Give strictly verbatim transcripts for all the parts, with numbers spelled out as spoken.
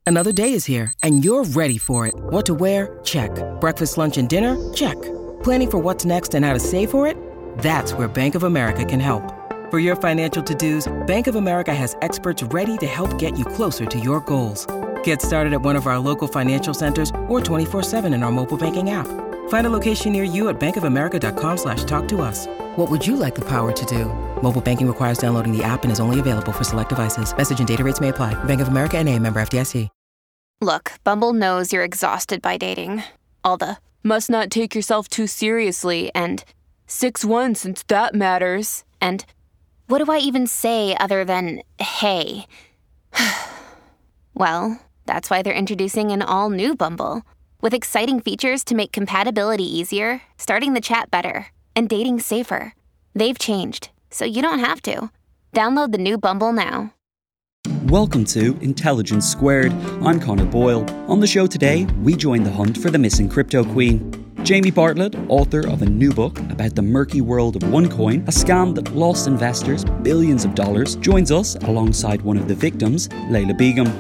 Another day is here, and you're ready for it. What to wear? Check. Breakfast, lunch, and dinner? Check. Planning for what's next and how to save for it? That's where Bank of America can help. For your financial to-dos, Bank of America has experts ready to help get you closer to your goals. Get started at one of our local financial centers or twenty-four seven in our mobile banking app. Find a location near you at bankofamerica.com slash talk to us. What would you like the power to do? Mobile banking requires downloading the app and is only available for select devices. Message and data rates may apply. Bank of America N A, member F D I C. Look, Bumble knows you're exhausted by dating. All the, must not take yourself too seriously, and six one since that matters, and what do I even say other than, hey? Well, that's why they're introducing an all-new Bumble, with exciting features to make compatibility easier, starting the chat better, and dating safer. They've changed, so you don't have to. Download the new Bumble now. Welcome to Intelligence Squared. I'm Connor Boyle. On the show today, we join the hunt for the missing crypto queen. Jamie Bartlett, author of a new book about the murky world of OneCoin, a scam that lost investors billions of dollars, joins us alongside one of the victims, Layla Begum.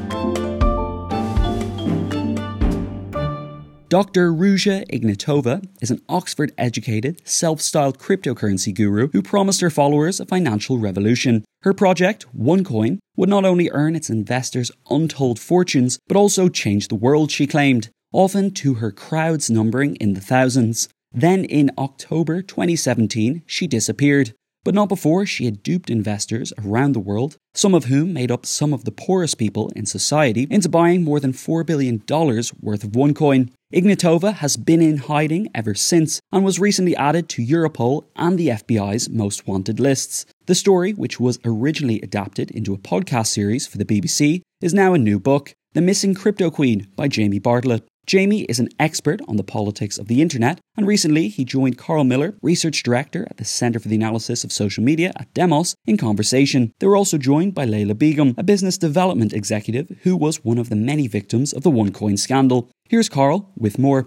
Doctor Ruja Ignatova is an Oxford-educated, self-styled cryptocurrency guru who promised her followers a financial revolution. Her project, OneCoin, would not only earn its investors untold fortunes, but also change the world, she claimed, often to her crowds numbering in the thousands. Then in October twenty seventeen, she disappeared. But not before she had duped investors around the world, some of whom made up some of the poorest people in society, into buying more than four billion dollars worth of OneCoin. Ignatova has been in hiding ever since and was recently added to Europol and the F B I's most wanted lists. The story, which was originally adapted into a podcast series for the B B C, is now a new book, The Missing Crypto Queen by Jamie Bartlett. Jamie is an expert on the politics of the internet, and recently he joined Carl Miller, research director at the Centre for the Analysis of Social Media at Demos, in conversation. They were also joined by Layla Begum, a business development executive who was one of the many victims of the OneCoin scandal. Here's Carl with more.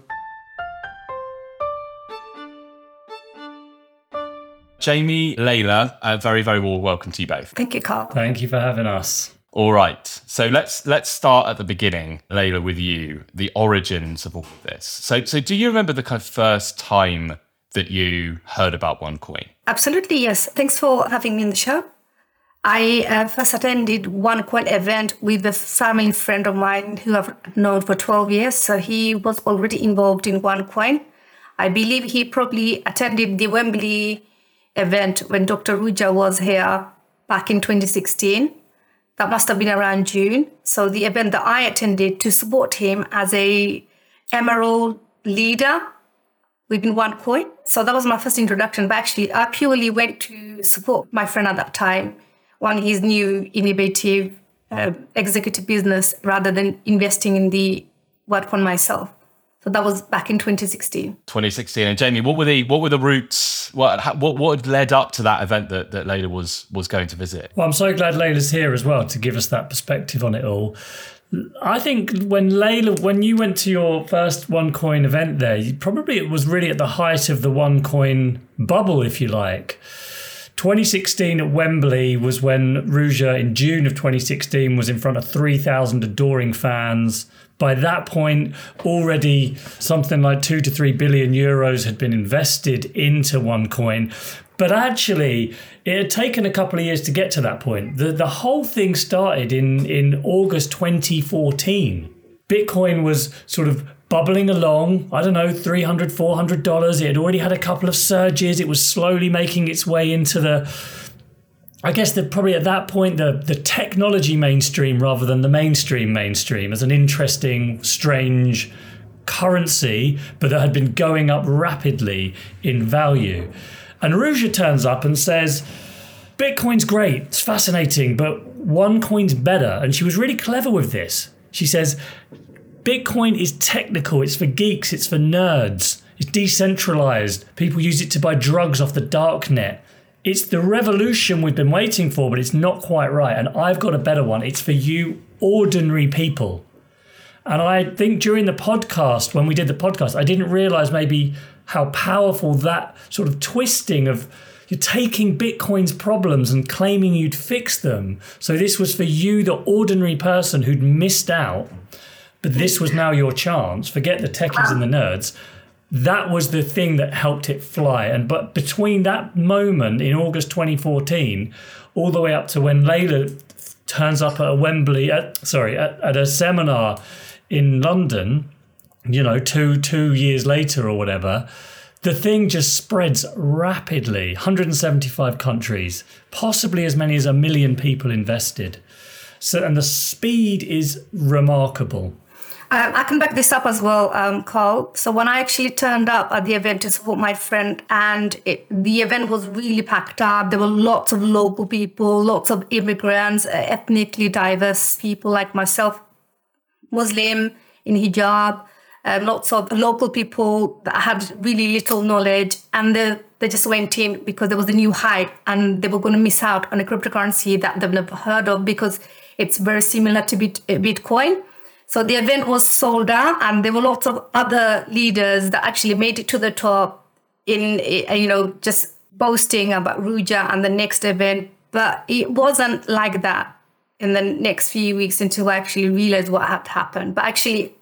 Jamie, Layla, a very, very warm welcome to you both. Thank you, Carl. Thank you for having us. All right, so let's let's start at the beginning, Layla, with you, the origins of all of this. So, so do you remember the kind of first time that you heard about OneCoin? Absolutely, yes. Thanks for having me in the show. I uh, first attended OneCoin event with a family friend of mine who I've known for twelve years. So he was already involved in OneCoin. I believe he probably attended the Wembley event when Doctor Ruja was here back in twenty sixteen. That must have been around June. So the event that I attended to support him as a Emerald leader within OneCoin. So that was my first introduction. But actually, I purely went to support my friend at that time on his new innovative uh, executive business rather than investing in the OneCoin myself. So that was back in twenty sixteen. twenty sixteen. And Jamie, what were the what were the roots? What what what had led up to that event that, that Layla was was going to visit? Well, I'm so glad Layla's here as well to give us that perspective on it all. I think when Layla, when you went to your first OneCoin event there, you, probably it was really at the height of the OneCoin bubble, if you like. twenty sixteen at Wembley was when Ruja, in June of twenty sixteen, was in front of three thousand adoring fans. By that point, already something like two to three billion euros had been invested into OneCoin. But actually, it had taken a couple of years to get to that point. The, the whole thing started in, in August twenty fourteen. Bitcoin was sort of bubbling along, I don't know, three hundred dollars, four hundred dollars. It had already had a couple of surges. It was slowly making its way into the, I guess that probably at that point, the, the technology mainstream rather than the mainstream mainstream as an interesting, strange currency, but that had been going up rapidly in value. And Ruja turns up and says, Bitcoin's great, it's fascinating, but OneCoin's better. And she was really clever with this. She says, Bitcoin is technical, it's for geeks, it's for nerds, it's decentralized. People use it to buy drugs off the dark net. It's the revolution we've been waiting for, but it's not quite right. And I've got a better one. It's for you ordinary people. And I think during the podcast, when we did the podcast, I didn't realize maybe how powerful that sort of twisting of you're taking Bitcoin's problems and claiming you'd fix them. So this was for you, the ordinary person who'd missed out. but this was now your chance. Forget the techies and the nerds. That was the thing that helped it fly. And but between that moment in August twenty fourteen, all the way up to when Layla turns up at a Wembley, at, sorry, at, at a seminar in London, you know, two two years later or whatever, the thing just spreads rapidly. one hundred seventy-five countries, possibly as many as a million people invested. So, and the speed is remarkable. Um, I can back this up as well, um, Carl. So when I actually turned up at the event to support my friend, and it, the event was really packed up. There were lots of local people, lots of immigrants, uh, ethnically diverse people like myself, Muslim, in hijab, um, lots of local people that had really little knowledge. And they, they just went in because there was a new hype and they were going to miss out on a cryptocurrency that they've never heard of because it's very similar to Bit- Bitcoin. So the event was sold out, and there were lots of other leaders that actually made it to the top in, you know, just boasting about Ruja and the next event. But it wasn't like that in the next few weeks until I actually realized what had happened. But actually,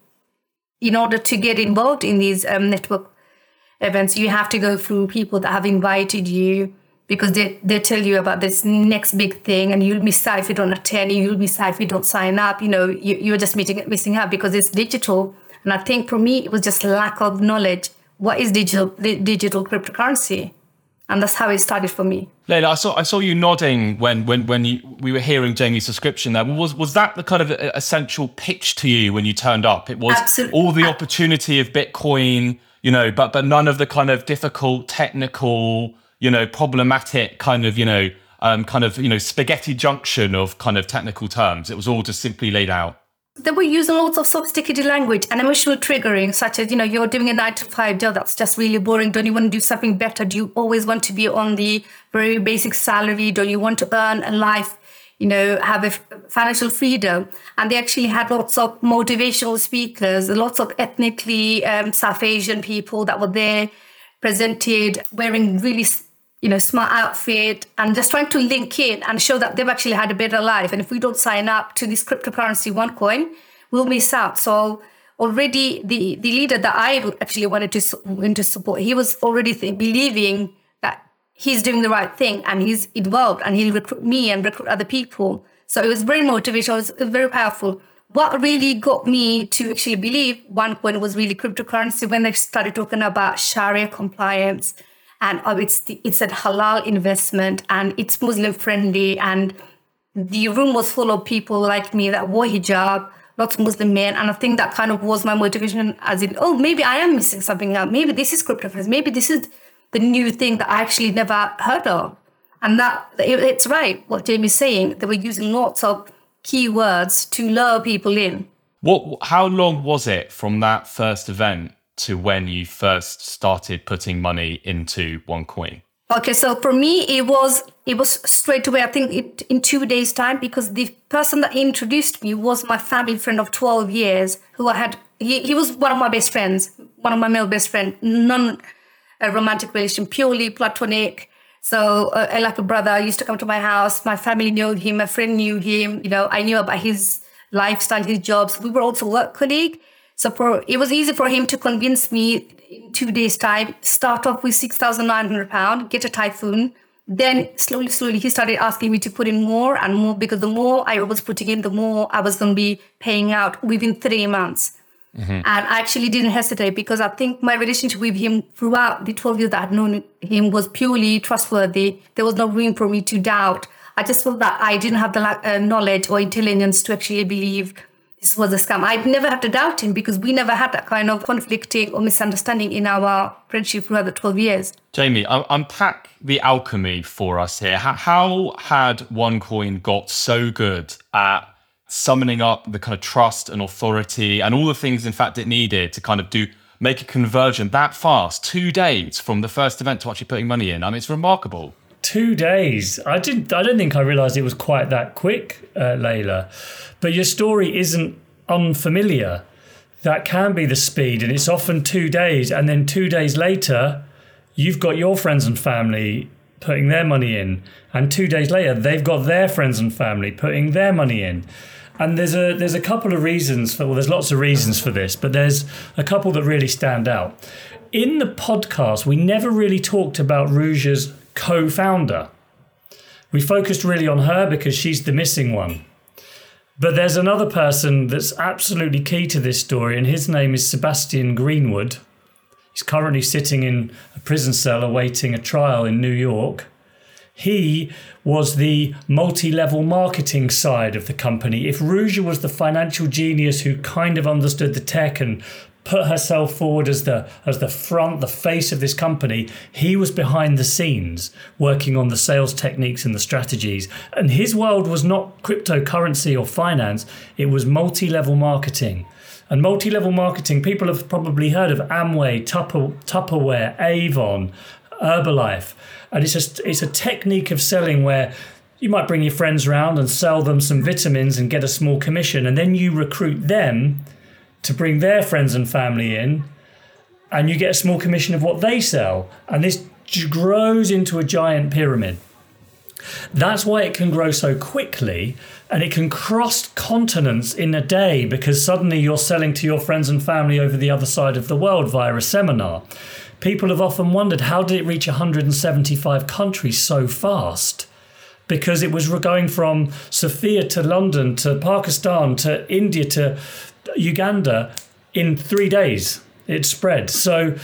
in order to get involved in these um, network events, you have to go through people that have invited you, because they, they tell you about this next big thing, and you'll miss out if you don't attend, you'll miss out if you don't sign up. You know, you, you're just missing, missing out because it's digital. And I think for me, it was just lack of knowledge. What is digital digital cryptocurrency? And that's how it started for me. Layla, I saw I saw you nodding when when when you, we were hearing Jamie's description there. Was was that the kind of essential pitch to you when you turned up? It was Absolutely. All the opportunity of Bitcoin, you know, but but none of the kind of difficult technical, you know, problematic kind of, you know, um, kind of, you know, spaghetti junction of kind of technical terms. It was all just simply laid out. They were using lots of sophisticated language and emotional triggering, such as, you know, you're doing a nine to five job, that's just really boring. Don't you want to do something better? Do you always want to be on the very basic salary? Don't you want to earn a life, you know, have a financial freedom? And they actually had lots of motivational speakers, lots of ethnically um, South Asian people that were there, presented wearing really, you know, smart outfit, and just trying to link in and show that they've actually had a better life. And if we don't sign up to this cryptocurrency OneCoin, we'll miss out. So already the, the leader that I actually wanted to, wanted to support, he was already th- believing that he's doing the right thing and he's involved and he'll recruit me and recruit other people. So it was very motivational, it was very powerful. What really got me to actually believe OneCoin was really cryptocurrency when they started talking about Sharia compliance, and oh, it's the, it's a halal investment and it's Muslim friendly. And the room was full of people like me that wore hijab, lots of Muslim men. And I think that kind of was my motivation, as in, oh, maybe I am missing something out. Maybe this is cryptocurrency. Maybe this is the new thing that I actually never heard of. And that it, it's right, what Jamie's saying. They were using lots of keywords to lure people in. What? How long was it from that first event to when you first started putting money into OneCoin? Okay, so for me, it was it was straight away, I think it, in two days' time, because the person that introduced me was my family friend of twelve years, who I had, he, he was one of my best friends, one of my male best friends, non-romantic relation, purely platonic. So uh, like a brother, used to come to my house, my family knew him, my friend knew him, you know, I knew about his lifestyle, his jobs. We were also work colleagues. So for, it was easy for him to convince me in two days' time, start off with six thousand nine hundred pounds, get a Typhoon. Then slowly, slowly, he started asking me to put in more and more, because the more I was putting in, the more I was going to be paying out within three months. Mm-hmm. And I actually didn't hesitate, because I think my relationship with him throughout the twelve years that I'd known him was purely trustworthy. There was no room for me to doubt. I just felt that I didn't have the uh, knowledge or intelligence to actually believe this was a scam. I'd never had to doubt him, because we never had that kind of conflicting or misunderstanding in our friendship throughout the twelve years. Jamie, un- unpack the alchemy for us here. How, how had OneCoin got so good at summoning up the kind of trust and authority and all the things, in fact, it needed to kind of do make a conversion that fast, two days from the first event to actually putting money in? I mean, it's remarkable. Two days. I didn't. I don't think I realised it was quite that quick, uh, Layla. But your story isn't unfamiliar. That can be the speed, and it's often two days, and then two days later, you've got your friends and family putting their money in, and two days later, they've got their friends and family putting their money in. And there's a there's a couple of reasons for well, there's lots of reasons for this, but there's a couple that really stand out. In the podcast, we never really talked about Ruja's co-founder. We focused really on her because she's the missing one. But there's another person that's absolutely key to this story, and his name is Sebastian Greenwood. He's currently sitting in a prison cell awaiting a trial in New York. He was the multi-level marketing side of the company. If Ruja was the financial genius who kind of understood the tech and put herself forward as the as the front, the face of this company, he was behind the scenes working on the sales techniques and the strategies. And his world was not cryptocurrency or finance, it was multi-level marketing. And multi-level marketing, people have probably heard of Amway, Tupper, Tupperware, Avon, Herbalife. And it's just it's a technique of selling where you might bring your friends around and sell them some vitamins and get a small commission, and then you recruit them to bring their friends and family in, and you get a small commission of what they sell. And this grows into a giant pyramid. That's why it can grow so quickly, and it can cross continents in a day, because suddenly you're selling to your friends and family over the other side of the world via a seminar. People have often wondered, how did it reach one hundred seventy-five countries so fast? Because it was going from Sofia to London to Pakistan to India to Uganda in three days. It spread. So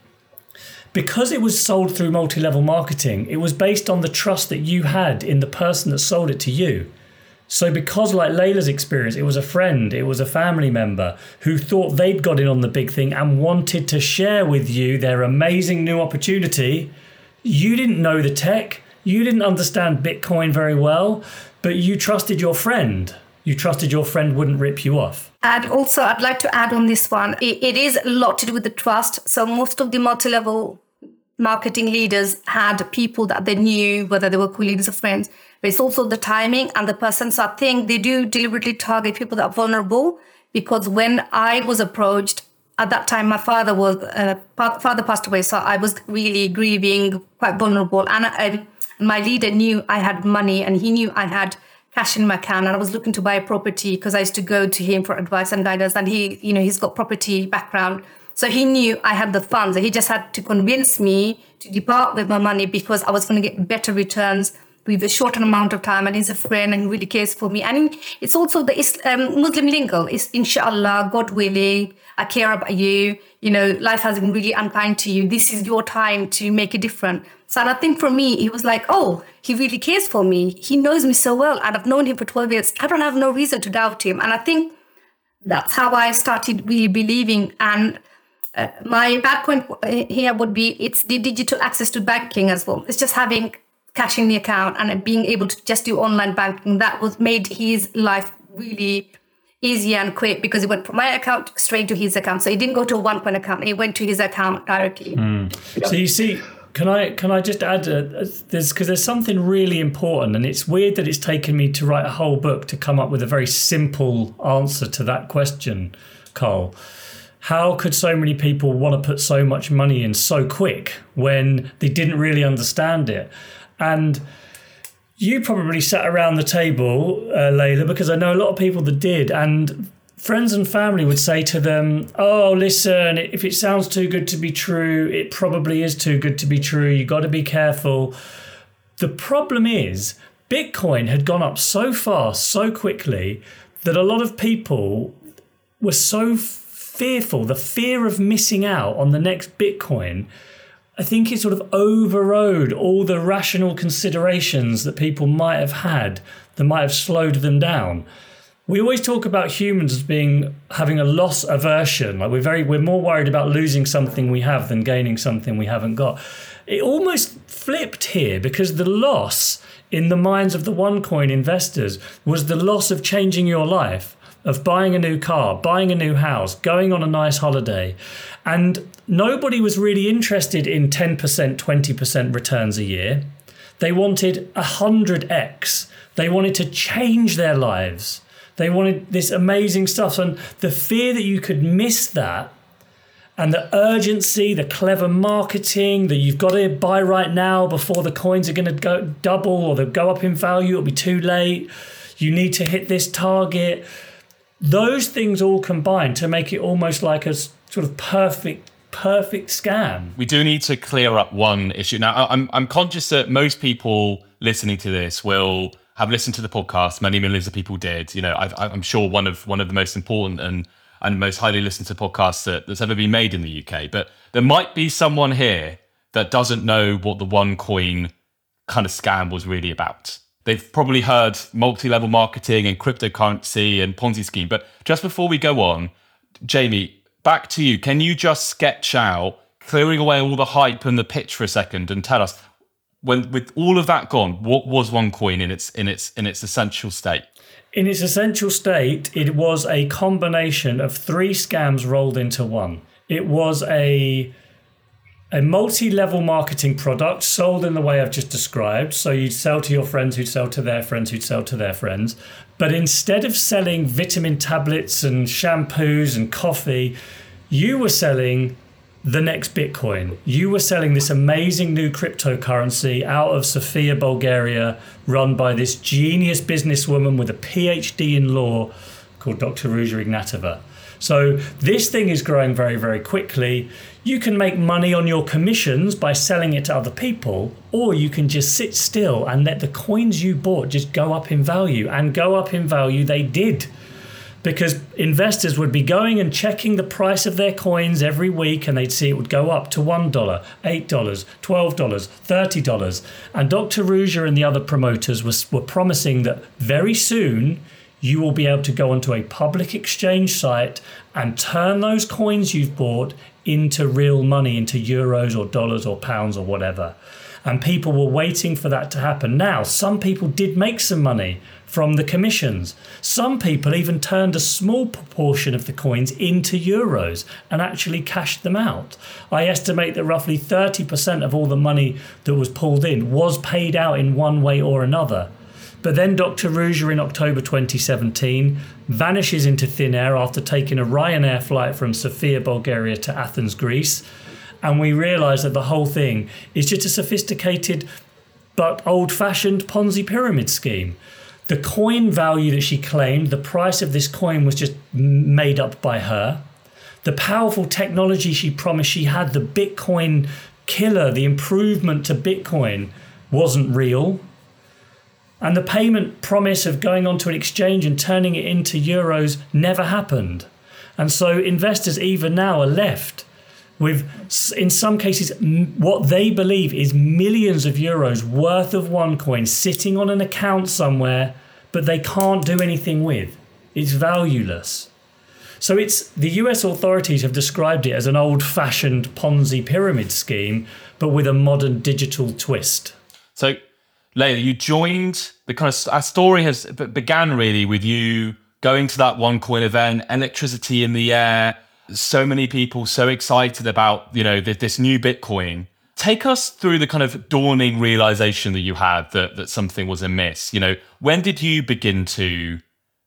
because it was sold through multi-level marketing, it was based on the trust that you had in the person that sold it to you. So because, like Layla's experience, it was a friend, it was a family member who thought they'd got in on the big thing and wanted to share with you their amazing new opportunity. You didn't know the tech, you didn't understand Bitcoin very well, but you trusted your friend. You trusted your friend wouldn't rip you off. And also, I'd like to add on this one, it, it is a lot to do with the trust. So most of the multi-level marketing leaders had people that they knew, whether they were colleagues or friends. But it's also the timing and the person. So I think they do deliberately target people that are vulnerable, because when I was approached, at that time, my father was uh, father passed away. So I was really grieving, quite vulnerable. And I, my leader knew I had money, and he knew I had cash in my account, and I was looking to buy a property because I used to go to him for advice and guidance. And he, you know, he's got property background. So he knew I had the funds. He just had to convince me to depart with my money because I was going to get better returns with a shorter amount of time. And he's a friend and really cares for me. And it's also the um, Muslim lingo. It's inshallah, God willing, I care about you. You know, life has been really unkind to you. This is your time to make a difference. So I think for me, he was like, oh, he really cares for me. He knows me so well. And I've known him for twelve years. I don't have no reason to doubt him. And I think that's how I started really believing. And uh, my background here would be, it's the digital access to banking as well. It's just having cash in the account and being able to just do online banking. That was made his life really easy and quick, because it went from my account straight to his account. So he didn't go to a one point account. He went to his account directly. Mm. So you see, Can I can I just add, a, a, there's because there's something really important, and it's weird that it's taken me to write a whole book to come up with a very simple answer to that question, Carl. How could so many people want to put so much money in so quick when they didn't really understand it? And you probably sat around the table, uh, Layla, because I know a lot of people that did, and friends and family would say to them, oh, listen, if it sounds too good to be true, it probably is too good to be true. You got to be careful. The problem is Bitcoin had gone up so fast, so quickly, that a lot of people were so fearful. The fear of missing out on the next Bitcoin, I think it sort of overrode all the rational considerations that people might have had that might have slowed them down. We always talk about humans as being having a loss aversion. Like we're very, we're more worried about losing something we have than gaining something we haven't got. It almost flipped here, because the loss in the minds of the OneCoin investors was the loss of changing your life, of buying a new car, buying a new house, going on a nice holiday. And nobody was really interested in ten percent, twenty percent returns a year. They wanted one hundred x. They wanted to change their lives. They wanted this amazing stuff. And the fear that you could miss that, and the urgency, the clever marketing, that you've got to buy right now before the coins are going to go double or they'll go up in value, it'll be too late. you need to hit this target. Those things all combine to make it almost like a sort of perfect, perfect scam. We do need to clear up one issue. Now, I'm I'm conscious that most people listening to this will have listened to the podcast. Many millions of people did. You know, I've, I'm sure one of one of the most important and and most highly listened to podcasts that, that's ever been made in the U K. But there might be someone here that doesn't know what the OneCoin kind of scam was really about. They've probably heard multi-level marketing and cryptocurrency and Ponzi scheme. But just before we go on, Jamie, back to you. Can you just sketch out, clearing away all the hype and the pitch for a second, and tell us, when with all of that gone, what was OneCoin in its in its in its essential state? In its essential state, it was a combination of three scams rolled into one. It was a a multi-level marketing product sold in the way I've just described. So you'd sell to your friends who'd sell to their friends who'd sell to their friends. But instead of selling vitamin tablets and shampoos and coffee, you were selling the next Bitcoin. You were selling this amazing new cryptocurrency out of Sofia, Bulgaria, run by this genius businesswoman with a P H D in law called Doctor Ruja Ignatova. So this thing is growing very, very quickly. You can make money on your commissions by selling it to other people, or you can just sit still and let the coins you bought just go up in value. And go up in value they did, because investors would be going and checking the price of their coins every week, and they'd see it would go up to one dollar, eight dollars, twelve dollars, thirty dollars. And Doctor Ruja and the other promoters was, were promising that very soon you will be able to go onto a public exchange site and turn those coins you've bought into real money, into euros or dollars or pounds or whatever. And people were waiting for that to happen. Now, some people did make some money from the commissions. Some people even turned a small proportion of the coins into euros and actually cashed them out. I estimate that roughly thirty percent of all the money that was pulled in was paid out in one way or another. But then Doctor Ruja in October twenty seventeen vanishes into thin air after taking a Ryanair flight from Sofia, Bulgaria to Athens, Greece. And we realise that the whole thing is just a sophisticated but old-fashioned Ponzi pyramid scheme. The coin value that she claimed, the price of this coin was just made up by her. The powerful technology she promised she had, the Bitcoin killer, the improvement to Bitcoin, wasn't real. And the payment promise of going onto an exchange and turning it into euros never happened. And so investors even now are left with, in some cases, what they believe is millions of euros worth of OneCoin sitting on an account somewhere, but they can't do anything with. It's valueless. So it's the U S authorities have described it as an old-fashioned Ponzi pyramid scheme, but with a modern digital twist. So, Leila, you joined the kind of our story has began really with you going to that OneCoin event, electricity in the air, so many people so excited about, you know, this new Bitcoin. Take us through the kind of dawning realization that you had that that something was amiss. You know, when did you begin to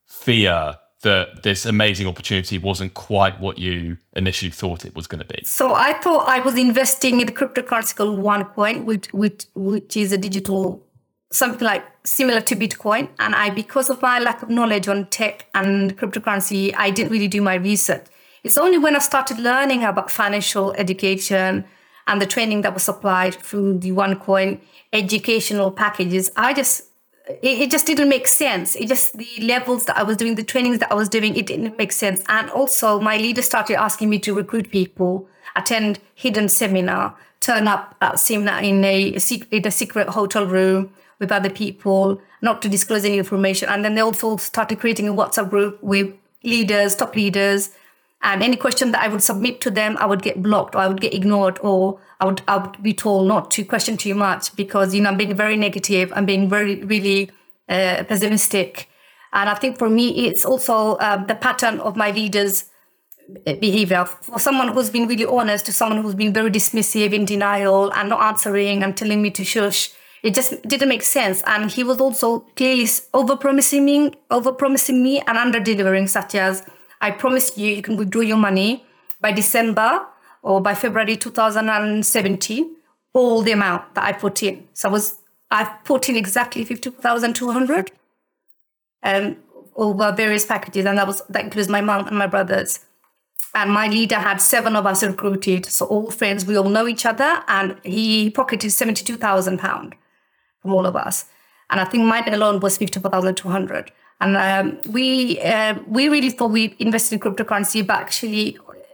fear that this amazing opportunity wasn't quite what you initially thought it was going to be? So I thought I was investing in a cryptocurrency called OneCoin, which which which is a digital, something like similar to Bitcoin. And I, because of my lack of knowledge on tech and cryptocurrency, I didn't really do my research. It's only when I started learning about financial education and the training that was supplied through the OneCoin educational packages, I just, it, it just didn't make sense. It just, the levels that I was doing, the trainings that I was doing, it didn't make sense. And also my leader started asking me to recruit people, attend hidden seminar, turn up at seminar in a, in a secret hotel room with other people, not to disclose any information. And then they also started creating a WhatsApp group with leaders, top leaders. And any question that I would submit to them, I would get blocked, or I would get ignored, or I would, I would be told not to question too much because, you know, I'm being very negative. I'm being very, really uh, pessimistic. And I think for me, it's also um, the pattern of my leaders' behavior. For someone who's been really honest to someone who's been very dismissive, in denial, and not answering and telling me to shush, it just didn't make sense. And he was also clearly over-promising me, over-promising me and under-delivering, such as, I promise you, you can withdraw your money by December or by February two thousand seventeen, all the amount that I put in. So I was, I put in exactly fifty thousand two hundred. um, over various packages, and that was that includes my mom and my brothers. And my leader had seven of us recruited, so all friends, we all know each other, and he pocketed seventy-two thousand pounds from all of us. And I think mine alone was fifty-four thousand two hundred. And um, we uh, we really thought we invested in cryptocurrency, but actually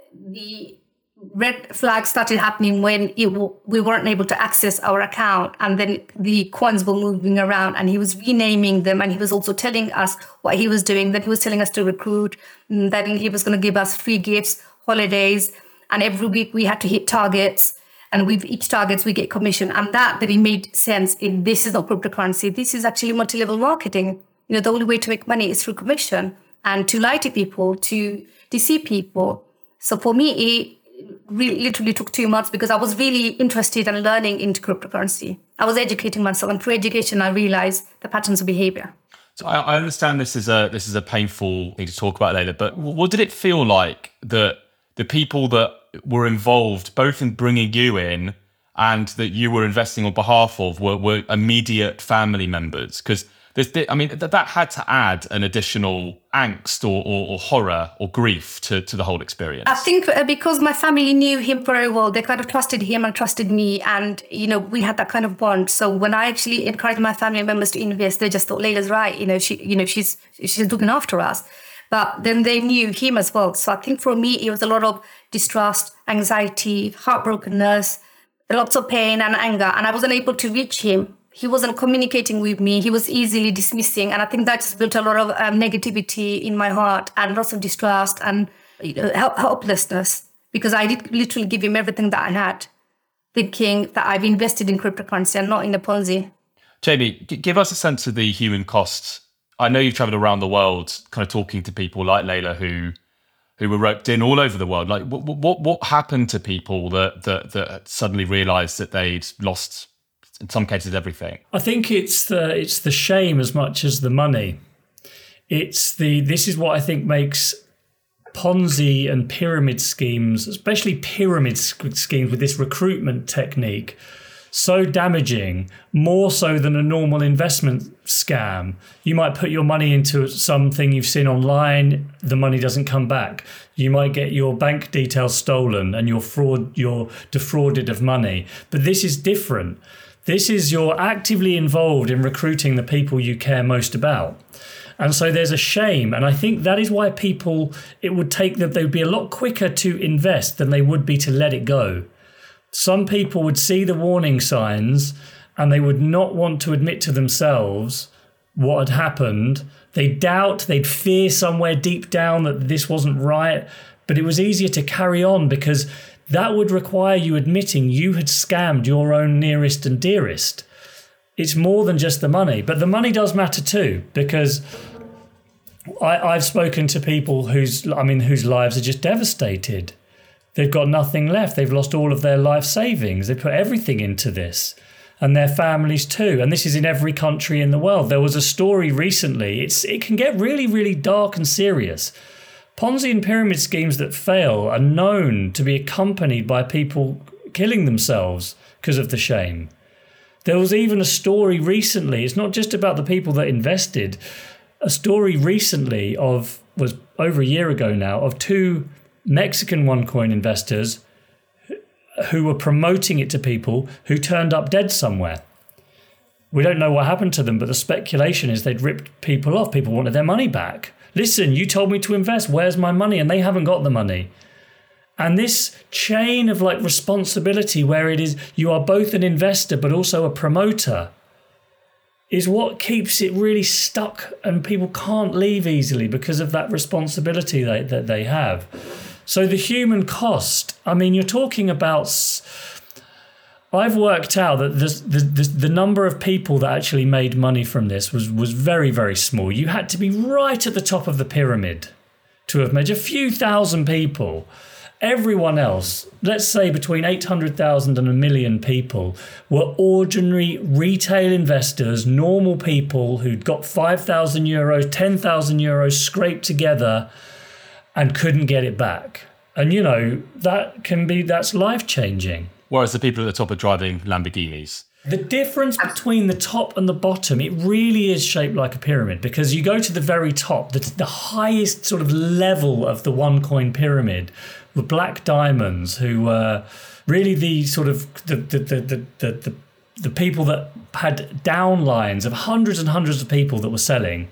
the red flags started happening when it w- we weren't able to access our account, and then the coins were moving around, and he was renaming them, and he was also telling us what he was doing. Then he was telling us to recruit, then he was going to give us free gifts, holidays, and every week we had to hit targets, and with each targets we get commission. And that then it made sense. In this is not cryptocurrency, this is actually multi-level marketing. You know, the only way to make money is through commission and to lie to people, to deceive people. So for me, it really literally took two months because I was really interested in learning into cryptocurrency. I was educating myself, and through education, I realized the patterns of behavior. So I, I understand this is a this is a painful thing to talk about later, but what did it feel like that the people that were involved, both in bringing you in and that you were investing on behalf of, were, were immediate family members? Because This, I mean, that, that had to add an additional angst or, or, or horror or grief to, to the whole experience. I think because my family knew him very well, they kind of trusted him and trusted me. And, you know, we had that kind of bond. So when I actually encouraged my family members to invest, they just thought, Layla's right. You know, she, you know, she's she's looking after us. But then they knew him as well. So I think for me, it was a lot of distrust, anxiety, heartbrokenness, lots of pain and anger. And I wasn't able to reach him. He wasn't communicating with me. He was easily dismissing. And I think that just built a lot of um, negativity in my heart and lots of distrust and you know, help- helplessness because I did literally give him everything that I had, thinking that I've invested in cryptocurrency and not in a Ponzi. Jamie, g- give us a sense of the human costs. I know you've traveled around the world kind of talking to people like Layla who who were roped in all over the world. Like what what, what happened to people that, that, that suddenly realised that they'd lost, in some cases, everything? I think it's the it's the shame as much as the money. It's the this is what I think makes Ponzi and pyramid schemes, especially pyramid schemes with this recruitment technique, so damaging, more so than a normal investment scam. You might put your money into something you've seen online, the money doesn't come back. You might get your bank details stolen and you're fraud you're defrauded of money. But this is different. This is you're actively involved in recruiting the people you care most about. And so there's a shame. And I think that is why people, it would take them, they would be a lot quicker to invest than they would be to let it go. Some people would see the warning signs and they would not want to admit to themselves what had happened. They doubt, they'd fear somewhere deep down that this wasn't right. But it was easier to carry on because that would require you admitting you had scammed your own nearest and dearest. It's more than just the money, but the money does matter too, because I, I've spoken to people whose, I mean, whose lives are just devastated. They've got nothing left. They've lost all of their life savings. They put everything into this, and their families too. And this is in every country in the world. There was a story recently. It's it can get really, really dark and serious. Ponzi and pyramid schemes that fail are known to be accompanied by people killing themselves because of the shame. There was even a story recently, it's not just about the people that invested, a story recently of, was over a year ago now, of two Mexican OneCoin investors who were promoting it to people who turned up dead somewhere. We don't know what happened to them, but the speculation is they'd ripped people off. People wanted their money back. Listen, you told me to invest. Where's my money? And they haven't got the money. And this chain of like responsibility where it is you are both an investor but also a promoter is what keeps it really stuck, and people can't leave easily because of that responsibility they, that they have. So the human cost, I mean, you're talking about, I've worked out that the, the, the, the number of people that actually made money from this was, was very, very small. You had to be right at the top of the pyramid to have made a few thousand people. Everyone else, let's say between eight hundred thousand and a million people, were ordinary retail investors, normal people who'd got five thousand euros, ten thousand euros scraped together and couldn't get it back. And, you know, that can be, that's life-changing. Whereas the people at the top are driving Lamborghinis. The difference between the top and the bottom, it really is shaped like a pyramid, because you go to the very top, the, the highest sort of level of the OneCoin pyramid were Black Diamonds, who were really the sort of the the the the, the, the, the people that had downlines of hundreds and hundreds of people that were selling.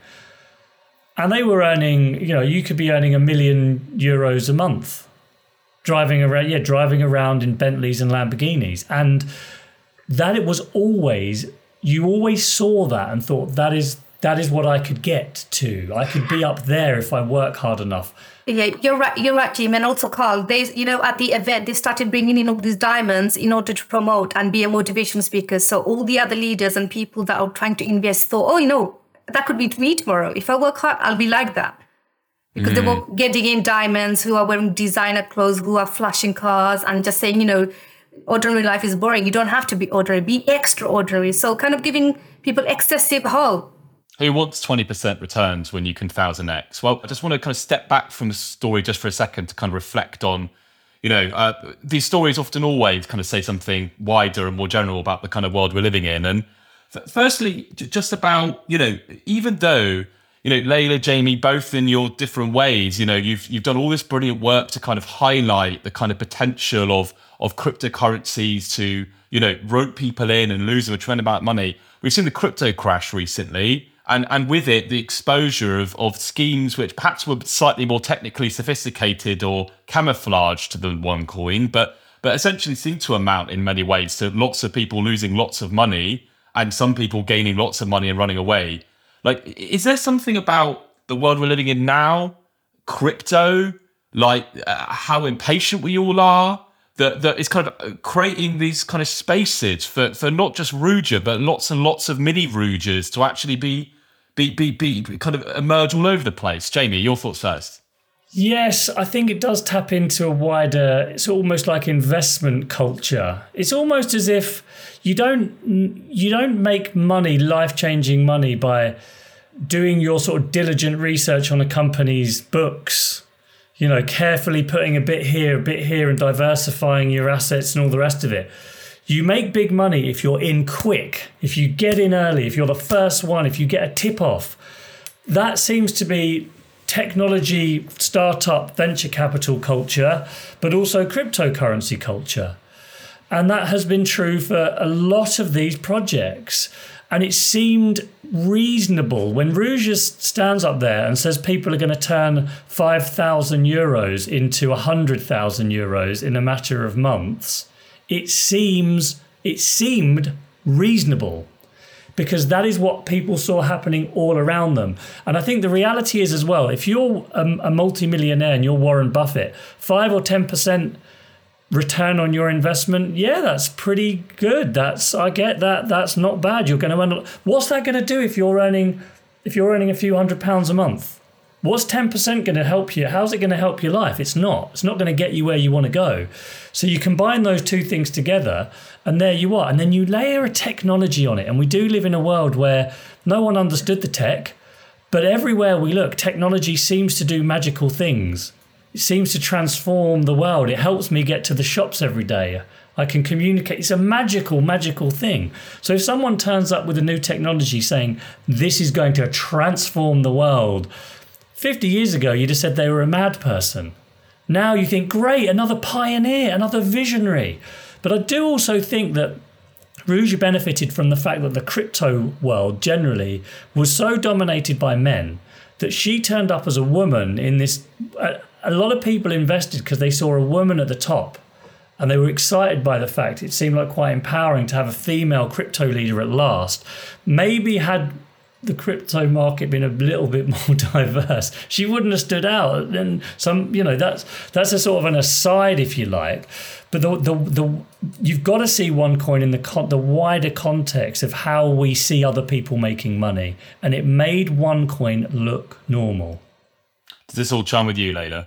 And they were earning, you know, you could be earning a million euros a month driving around, yeah, driving around in Bentleys and Lamborghinis. And that it was always, you always saw that and thought, that is that is what I could get to. I could be up there if I work hard enough. Yeah, you're right. You're right, Jim. And also, Carl, they, you know, at the event, they started bringing in all these diamonds in order to promote and be a motivation speaker. So all the other leaders and people that are trying to invest thought, oh, you know, that could be me tomorrow. If I work hard, I'll be like that. Because mm. they were getting in diamonds, who are wearing designer clothes, who are flashing cars, and just saying, you know, ordinary life is boring. You don't have to be ordinary. Be extraordinary. So kind of giving people excessive hope. Who wants twenty percent returns when you can one thousand x? Well, I just want to kind of step back from the story just for a second to kind of reflect on, you know, uh, these stories often always kind of say something wider and more general about the kind of world we're living in. And f- firstly, j- just about, you know, even though, you know, Layla, Jamie, both in your different ways, you know, you've you've done all this brilliant work to kind of highlight the kind of potential of of cryptocurrencies to, you know, rope people in and lose them a tremendous amount of money. We've seen the crypto crash recently. And and with it, the exposure of, of schemes which perhaps were slightly more technically sophisticated or camouflaged than OneCoin, but but essentially seem to amount in many ways to lots of people losing lots of money and some people gaining lots of money and running away. Like, is there something about the world we're living in now, crypto, like uh, how impatient we all are, that that is kind of creating these kind of spaces for, for not just Ruja, but lots and lots of mini Rujas to actually be Be, be, be kind of emerge all over the place. Jamie, your thoughts first. Yes, I think it does tap into a wider, it's almost like investment culture. It's almost as if you don't you don't make money, life-changing money, by doing your sort of diligent research on a company's books, you know, carefully putting a bit here, a bit here, and diversifying your assets and all the rest of it. You make big money if you're in quick, if you get in early, if you're the first one, if you get a tip off. That seems to be technology, startup, venture capital culture, but also cryptocurrency culture. And that has been true for a lot of these projects. And it seemed reasonable when Ruja stands up there and says people are going to turn five thousand euros into one hundred thousand euros in a matter of months. It seems it seemed reasonable because that is what people saw happening all around them. And I think the reality is as well, if you're a, a multimillionaire and you're Warren Buffett, five or ten percent return on your investment, yeah, that's pretty good. That's I get that. That's not bad. You're going to earn. What's that going to do if you're earning if you're earning a few hundred pounds a month? What's ten percent going to help you? How's it going to help your life? It's not. It's not going to get you where you want to go. So you combine those two things together and there you are. And then you layer a technology on it. And we do live in a world where no one understood the tech, but everywhere we look, technology seems to do magical things. It seems to transform the world. It helps me get to the shops every day. I can communicate. It's a magical, magical thing. So if someone turns up with a new technology saying, this is going to transform the world, fifty years ago, you'd have said they were a mad person. Now you think, great, another pioneer, another visionary. But I do also think that Ruja benefited from the fact that the crypto world generally was so dominated by men that she turned up as a woman in this. A, a lot of people invested because they saw a woman at the top and they were excited by the fact it seemed like quite empowering to have a female crypto leader at last. Maybe had the crypto market been a little bit more diverse, she wouldn't have stood out. And some, you know, that's that's a sort of an aside, if you like. But the the, the you've got to see OneCoin in the con- the wider context of how we see other people making money, and it made OneCoin look normal. Does this all chime with you, Layla?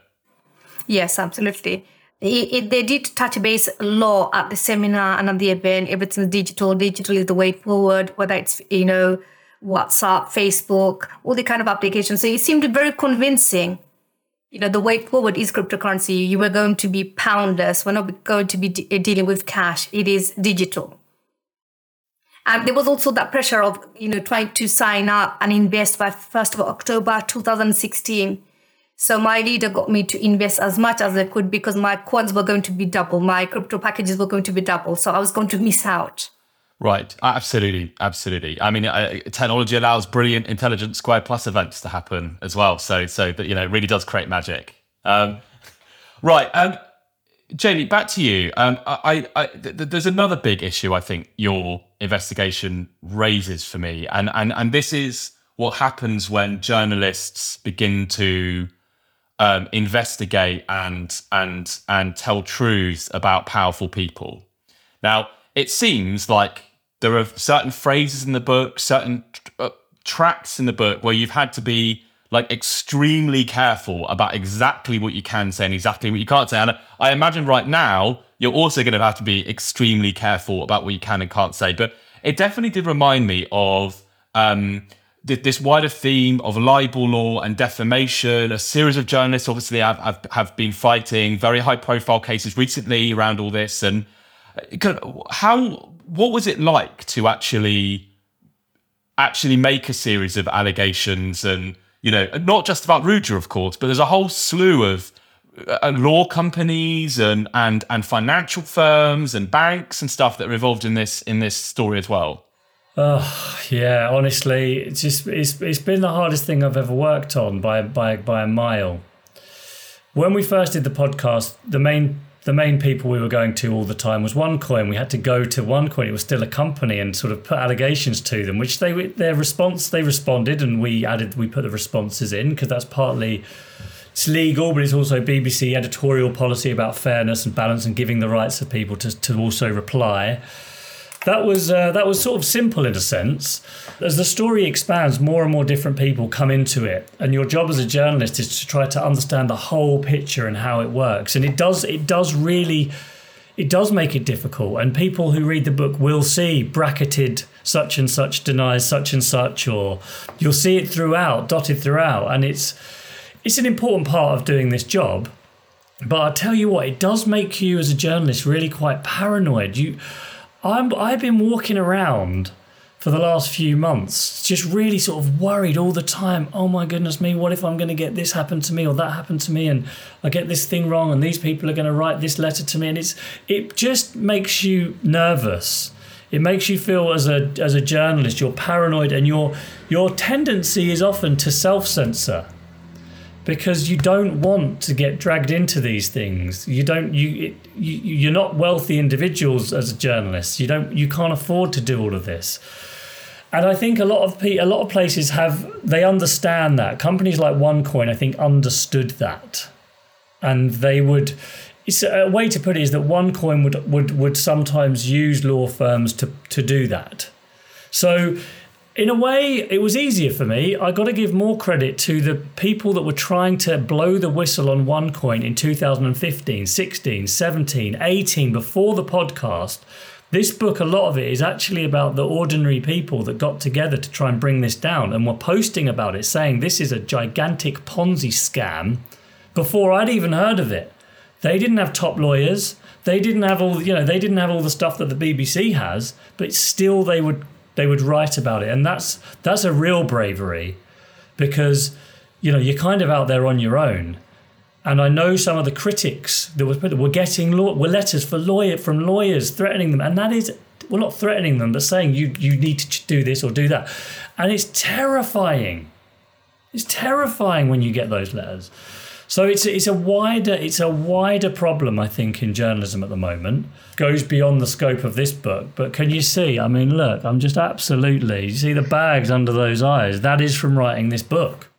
Yes, absolutely. It, it, they did touch base a lot at the seminar and at the event. Everything's digital. Digital is the way forward. Whether it's, you know, WhatsApp, Facebook, all the kind of applications. So it seemed very convincing. You know, the way forward is cryptocurrency. You were going to be poundless. We're not going to be de- dealing with cash. It is digital. And there was also that pressure of, you know, trying to sign up and invest by first of October two thousand sixteen. So my leader got me to invest as much as I could because my coins were going to be double. My crypto packages were going to be double. So I was going to miss out. Right. Absolutely. Absolutely. I mean, uh, technology allows brilliant Intelligence Squared Plus events to happen as well. So, so that, you know, it really does create magic. Um, right. Um, Jamie, back to you. Um, I, I, th- there's another big issue I think your investigation raises for me. And, and, and this is what happens when journalists begin to um, investigate and, and, and tell truths about powerful people. Now, it seems like there are certain phrases in the book, certain uh, tracks in the book where you've had to be like extremely careful about exactly what you can say and exactly what you can't say. And I imagine right now, you're also going to have to be extremely careful about what you can and can't say. But it definitely did remind me of um, th- this wider theme of libel law and defamation. A series of journalists obviously have, have, have been fighting very high profile cases recently around all this. And how, what was it like to actually, actually make a series of allegations and, you know, not just about Ruja, of course, but there's a whole slew of uh, law companies and, and, and financial firms and banks and stuff that are involved in this, in this story as well. Oh, yeah, honestly, it's just, it's, it's been the hardest thing I've ever worked on by, by, by a mile. When we first did the podcast, the main The main people we were going to all the time was OneCoin. We had to go to OneCoin. It was still a company, and sort of put allegations to them, which they their response they responded, and we added we put the responses in because that's partly it's legal, but it's also B B C editorial policy about fairness and balance and giving the rights of people to to also reply. That was uh, that was sort of simple in a sense. As the story expands, more and more different people come into it, and your job as a journalist is to try to understand the whole picture and how it works. And it does it does really it does make it difficult. And people who read the book will see bracketed such and such denies such and such, or you'll see it throughout, dotted throughout. And it's it's an important part of doing this job. But I'll tell you what, it does make you as a journalist really quite paranoid. You I'm, I've been walking around for the last few months, just really sort of worried all the time. Oh my goodness me, what if I'm going to get this happen to me or that happen to me, and I get this thing wrong and these people are going to write this letter to me, and it's it just makes you nervous. It makes you feel as a as a journalist you're paranoid, and your your tendency is often to self-censor. Because you don't want to get dragged into these things. You don't. You, it, you you're not wealthy individuals as a journalist. You don't. You can't afford to do all of this. And I think a lot of pe- a lot of places have. They understand that. Companies like OneCoin, I think, understood that, and they would. It's a way to put it is that OneCoin would would would sometimes use law firms to to do that. So, in a way, it was easier for me. I got to give more credit to the people that were trying to blow the whistle on OneCoin in two thousand fifteen, sixteen, seventeen, eighteen, before the podcast. This book, a lot of it is actually about the ordinary people that got together to try and bring this down and were posting about it, saying this is a gigantic Ponzi scam before I'd even heard of it. They didn't have top lawyers. They didn't have all, you know, they didn't have all the stuff that the B B C has, but still they would they would write about it. And that's that's a real bravery, because, you know, you're kind of out there on your own. And I know some of the critics that were were getting law, were letters for lawyer from lawyers threatening them, and that is, well, not threatening them, but saying you you need to do this or do that, and it's terrifying. It's terrifying when you get those letters. So it's it's a wider it's a wider problem, I think, in journalism at the moment. Goes beyond the scope of this book. But can you see? I mean, look, I'm just absolutely. You see the bags under those eyes? That is from writing this book.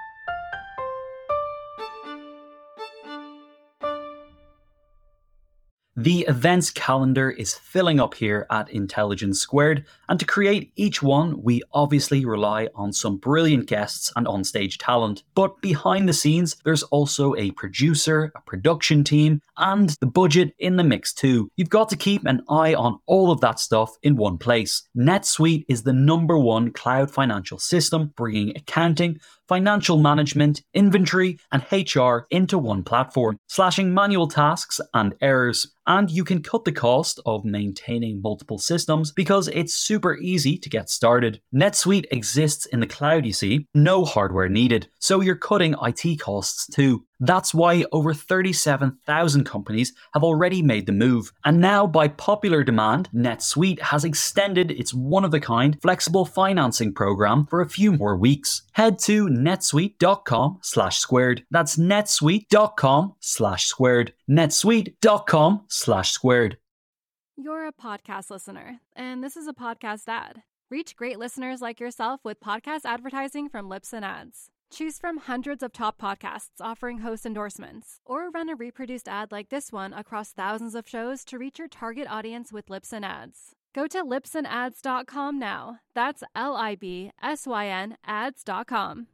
The events calendar is filling up here at Intelligence Squared, and to create each one, we obviously rely on some brilliant guests and onstage talent. But behind the scenes, there's also a producer, a production team, and the budget in the mix too. You've got to keep an eye on all of that stuff in one place. NetSuite is the number one cloud financial system, bringing accounting, financial management, inventory, and H R into one platform, slashing manual tasks and errors. And you can cut the cost of maintaining multiple systems because it's super easy to get started. NetSuite exists in the cloud, you see, no hardware needed, so you're cutting I T costs too. That's why over thirty-seven thousand companies have already made the move. And now, by popular demand, NetSuite has extended its one-of-a-kind flexible financing program for a few more weeks. Head to netsuite.com slash squared. That's netsuite.com slash squared. netsuite.com slash squared. You're a podcast listener, and this is a podcast ad. Reach great listeners like yourself with podcast advertising from Libsyn Ads. Choose from hundreds of top podcasts offering host endorsements, or run a reproduced ad like this one across thousands of shows to reach your target audience with Libsyn Ads. Go to libsyn ads dot com now. That's L I B S Y N ads dot com.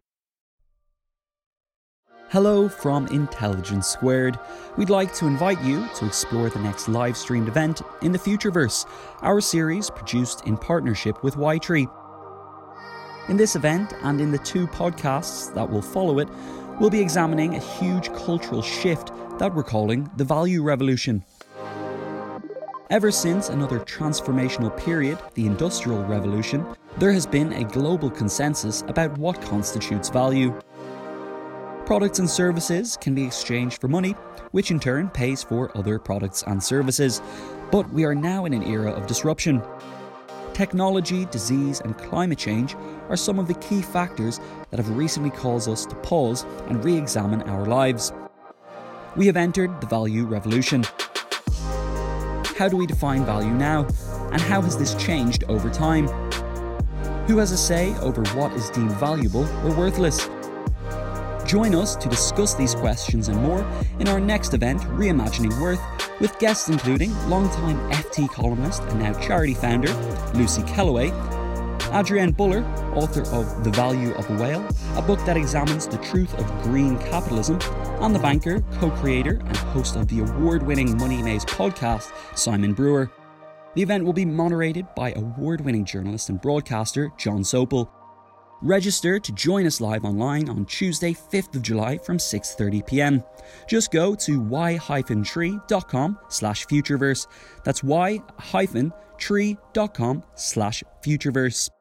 Hello from Intelligence Squared. We'd like to invite you to explore the next live streamed event in the Futureverse, our series produced in partnership with Y-Tree. In this event, and in the two podcasts that will follow it, we'll be examining a huge cultural shift that we're calling the Value Revolution. Ever since another transformational period, the Industrial Revolution, there has been a global consensus about what constitutes value. Products and services can be exchanged for money, which in turn pays for other products and services. But we are now in an era of disruption. Technology, disease, and climate change are some of the key factors that have recently caused us to pause and re-examine our lives. We have entered the value revolution. How do we define value now? And how has this changed over time? Who has a say over what is deemed valuable or worthless? Join us to discuss these questions and more in our next event, Reimagining Worth, with guests including longtime F T columnist and now charity founder Lucy Kellaway, Adrienne Buller, author of The Value of a Whale, a book that examines the truth of green capitalism, and the banker, co-creator and host of the award-winning Money Maze podcast, Simon Brewer. The event will be moderated by award-winning journalist and broadcaster John Sopel. Register to join us live online on Tuesday, fifth of July from six thirty p.m. Just go to y-tree.com slash futureverse. That's y-tree.com slash futureverse.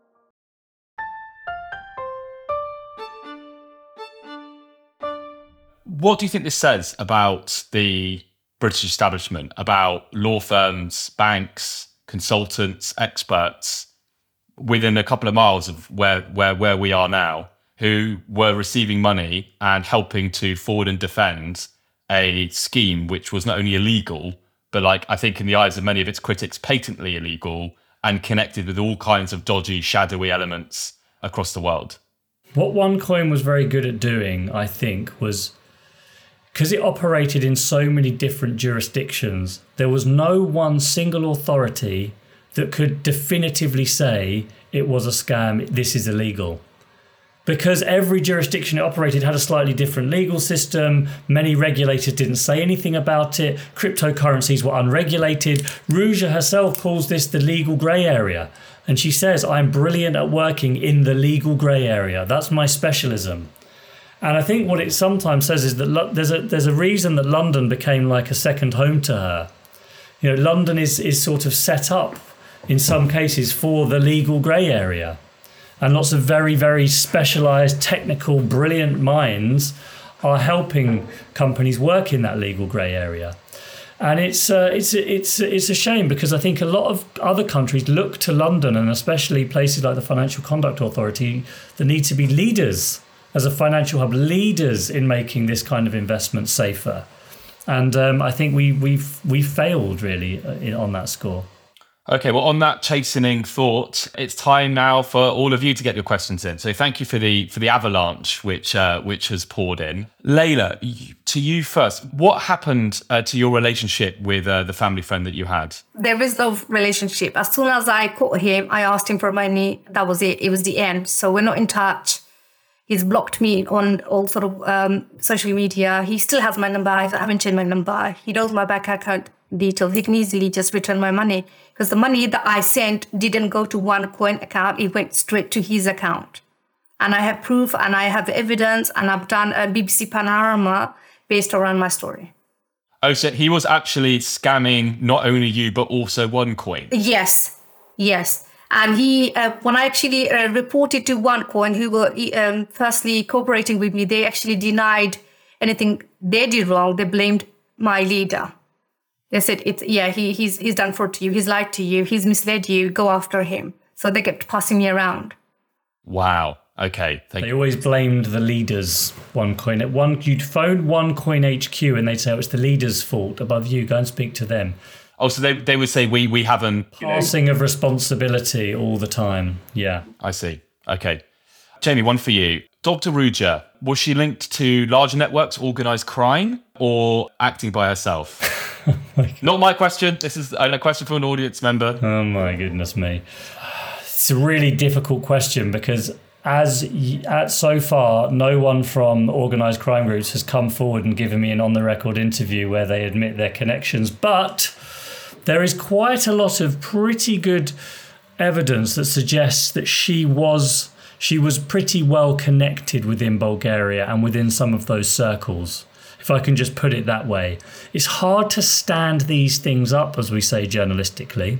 What do you think this says about the British establishment, about law firms, banks, consultants, experts within a couple of miles of where, where, where we are now, who were receiving money and helping to forward and defend a scheme which was not only illegal, but like I think in the eyes of many of its critics, patently illegal and connected with all kinds of dodgy, shadowy elements across the world? What OneCoin was very good at doing, I think, was because it operated in so many different jurisdictions, there was no one single authority that could definitively say it was a scam, this is illegal. Because every jurisdiction it operated had a slightly different legal system, many regulators didn't say anything about it, cryptocurrencies were unregulated. Ruja herself calls this the legal grey area. And she says, I'm brilliant at working in the legal grey area. That's my specialism. And I think what it sometimes says is that lo- there's a there's a reason that London became like a second home to her. You know, London is is sort of set up in some cases for the legal grey area. And lots of very, very specialised, technical, brilliant minds are helping companies work in that legal grey area. And it's uh, it's it's it's a shame because I think a lot of other countries look to London, and especially places like the Financial Conduct Authority, that need to be leaders as a financial hub, leaders in making this kind of investment safer. And um, I think we we've we failed really in, on that score. Okay, well, on that chastening thought, it's time now for all of you to get your questions in. So thank you for the for the avalanche which uh, which has poured in. Layla, to you first. What happened uh, to your relationship with uh, the family friend that you had? There is no relationship. As soon as I caught him, I asked him for money. That was it. It was the end. So we're not in touch. He's blocked me on all sort of um, social media. He still has my number. I haven't changed my number. He knows my bank account details. He can easily just return my money because the money that I sent didn't go to OneCoin account. It went straight to his account. And I have proof and I have evidence, and I've done a B B C Panorama based around my story. Oh, so he was actually scamming not only you, but also OneCoin? Yes, yes. And he, uh, when I actually uh, reported to OneCoin, who were um, firstly cooperating with me, they actually denied anything they did wrong. They blamed my leader. They said, "It's yeah, he he's he's done fraud to you. He's lied to you. He's misled you. Go after him." So they kept passing me around. Wow. Okay. Thank they you. always blamed the leaders. OneCoin at one, you'd phone OneCoin H Q and they'd say it was the leaders' fault. Above you, go and speak to them. Oh, so they they would say we we haven't passing of responsibility all the time. Yeah, I see. Okay, Jamie, one for you. Doctor Ruja, was she linked to large networks, organised crime, or acting by herself? Oh my Not my question. This is a question from an audience member. Oh my goodness me! It's a really difficult question because as at so far, no one from organised crime groups has come forward and given me an on-the-record interview where they admit their connections, but there is quite a lot of pretty good evidence that suggests that she was she was pretty well connected within Bulgaria and within some of those circles, if I can just put it that way. It's hard to stand these things up, as we say journalistically.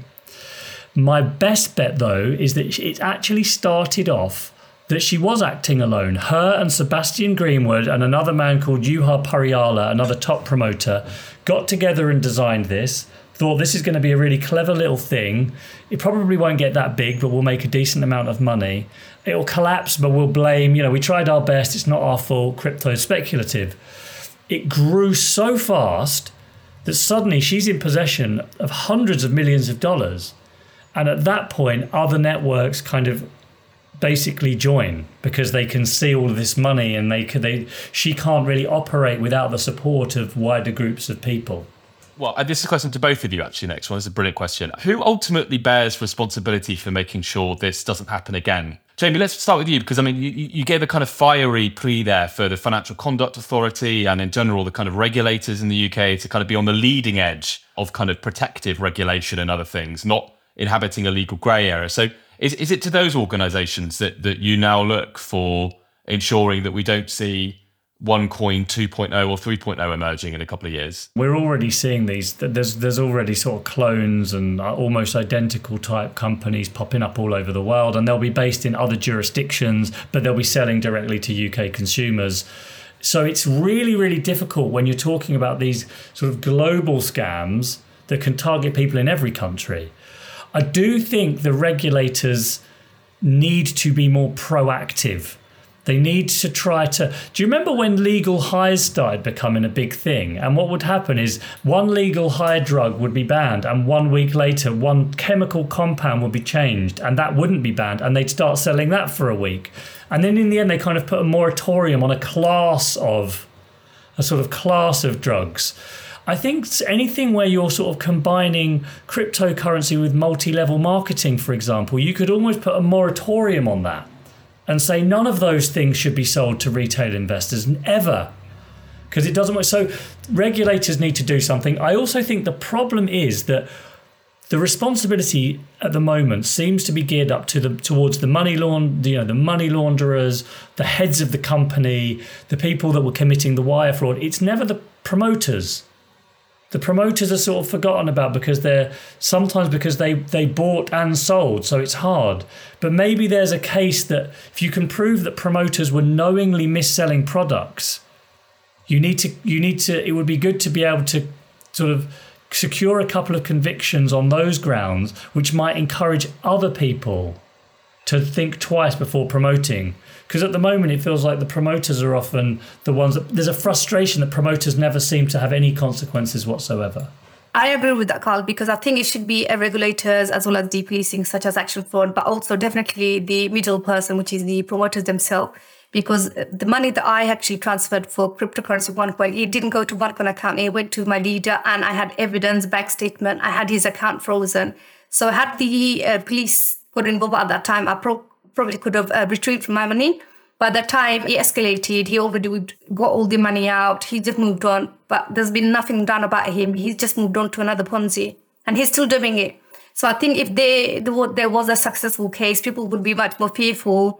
My best bet, though, is that it actually started off that she was acting alone. Her and Sebastian Greenwood and another man called Juha Pariala, another top promoter, got together and designed this. Thought this is going to be a really clever little thing. It probably won't get that big, but we'll make a decent amount of money. It'll collapse, but we'll blame, you know, we tried our best. It's not our fault. Crypto is speculative. It grew so fast that suddenly she's in possession of hundreds of millions of dollars. And at that point, other networks kind of basically join because they can see all of this money and they, they she can't really operate without the support of wider groups of people. Well, this is a question to both of you, actually, next one. This is a brilliant question. Who ultimately bears responsibility for making sure this doesn't happen again? Jamie, let's start with you, because, I mean, you, you gave a kind of fiery plea there for the Financial Conduct Authority and, in general, the kind of regulators in the U K to kind of be on the leading edge of kind of protective regulation and other things, not inhabiting a legal grey area. So is, is it to those organisations that, that you now look for ensuring that we don't see OneCoin two point oh or three point oh emerging in a couple of years? We're already seeing these. There's there's already sort of clones and almost identical type companies popping up all over the world, and they'll be based in other jurisdictions, but they'll be selling directly to U K consumers. So it's really, really difficult when you're talking about these sort of global scams that can target people in every country. I do think the regulators need to be more proactive. They need to try to... Do you remember when legal highs started becoming a big thing? And what would happen is one legal high drug would be banned, and one week later, one chemical compound would be changed, and that wouldn't be banned, and they'd start selling that for a week. And then in the end, they kind of put a moratorium on a class of... a sort of class of drugs. I think anything where you're sort of combining cryptocurrency with multi-level marketing, for example, you could almost put a moratorium on that and say none of those things should be sold to retail investors ever, because it doesn't work. So regulators need to do something. I also think the problem is that the responsibility at the moment seems to be geared up to the towards the money laund, you know, the money launderers, the heads of the company, the people that were committing the wire fraud. It's never the promoters. The promoters are sort of forgotten about because they're sometimes because they, they bought and sold, so it's hard. But maybe there's a case that if you can prove that promoters were knowingly mis-selling products, you need to you need to it would be good to be able to sort of secure a couple of convictions on those grounds, which might encourage other people to think twice before promoting. Because at the moment, it feels like the promoters are often the ones that... There's a frustration that promoters never seem to have any consequences whatsoever. I agree with that, Carl, because I think it should be regulators as well as depolicing, such as Action Fraud, but also definitely the middle person, which is the promoters themselves. Because the money that I actually transferred for cryptocurrency OneCoin, it didn't go to OneCoin account. It went to my leader, and I had evidence, bank statement. I had his account frozen. So had the uh, police got involved at that time, I pro- probably could have uh, retrieved my money. By that time, it escalated. He already got all the money out. He just moved on. But there's been nothing done about him. He's just moved on to another Ponzi. And he's still doing it. So I think if they, there was a successful case, people would be much more fearful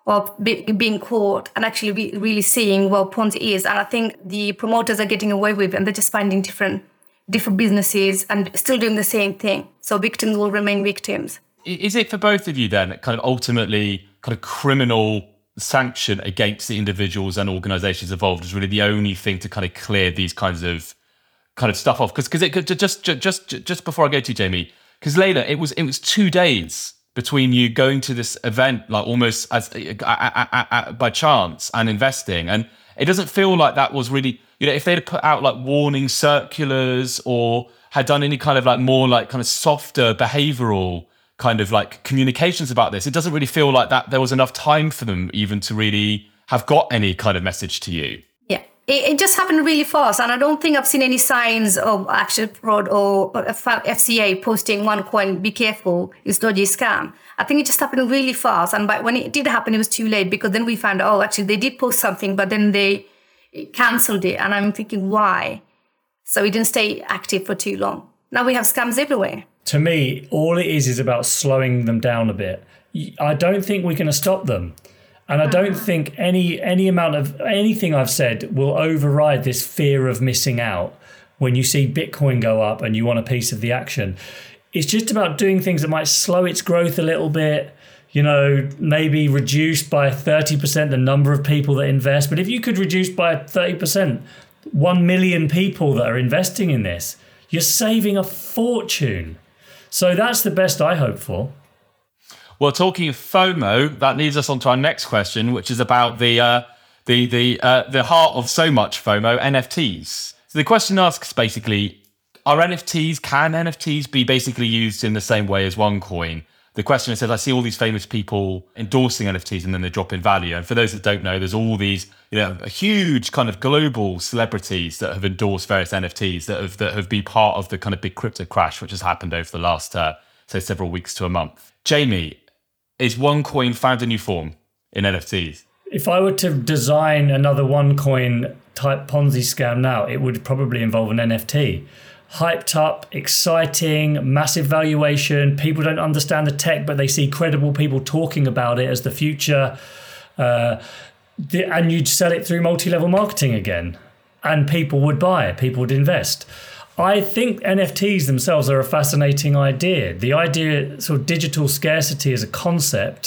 of be, being caught and actually be, really seeing what Ponzi is. And I think the promoters are getting away with it, and they're just finding different different businesses and still doing the same thing. So victims will remain victims. Is it for both of you then kind of ultimately kind of criminal sanction against the individuals and organizations involved is really the only thing to kind of clear these kinds of kind of stuff off? Because because it just just just before I go to you, Jamie, because Layla, it was it was two days between you going to this event like almost as uh, uh, uh, uh, by chance and investing, and it doesn't feel like that was really, you know, if they'd put out like warning circulars or had done any kind of like more like kind of softer behavioral kind of like communications about this, it doesn't really feel like that there was enough time for them even to really have got any kind of message to you. Yeah, it, it just happened really fast, and I don't think I've seen any signs of actual fraud or F C A posting OneCoin, be careful, it's dodgy scam. I think it just happened really fast, and by, when it did happen, it was too late, because then we found, oh, actually they did post something, but then they cancelled it, and I'm thinking, why? So it didn't stay active for too long. Now we have scams everywhere. To me, all it is is about slowing them down a bit. I don't think we're going to stop them. And I don't think any any amount of anything I've said will override this fear of missing out when you see Bitcoin go up and you want a piece of the action. It's just about doing things that might slow its growth a little bit, you know, maybe reduce by thirty percent the number of people that invest. But if you could reduce by thirty percent, one million people that are investing in this, you're saving a fortune. So that's the best I hope for. Well, talking of FOMO, that leads us on to our next question, which is about the uh, the the uh, the heart of so much FOMO, N F Ts. So the question asks basically, are N F Ts, can N F Ts be basically used in the same way as OneCoin? The question says, I see all these famous people endorsing N F Ts and then they drop in value. And for those that don't know, there's all these, you know, a huge kind of global celebrities that have endorsed various N F Ts that have that have been part of the kind of big crypto crash, which has happened over the last, uh, say, several weeks to a month. Jamie, is OneCoin found a new form in N F Ts? If I were to design another OneCoin type Ponzi scam now, it would probably involve an N F T. Hyped up, exciting, massive valuation. People don't understand the tech, but they see credible people talking about it as the future. Uh, the, and you'd sell it through multi-level marketing again. And people would buy it. People would invest. I think N F Ts themselves are a fascinating idea. The idea, sort of digital scarcity as a concept,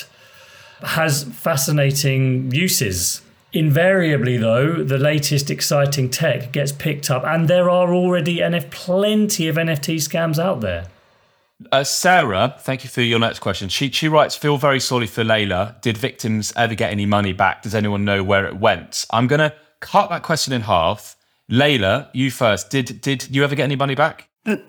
has fascinating uses. Invariably, though, the latest exciting tech gets picked up, and there are already N F plenty of N F T scams out there. Uh, Sarah, thank you for your next question. She she writes, feel very sorry for Layla. Did victims ever get any money back? Does anyone know where it went? I'm going to cut that question in half. Layla, you first. Did did you ever get any money back? No.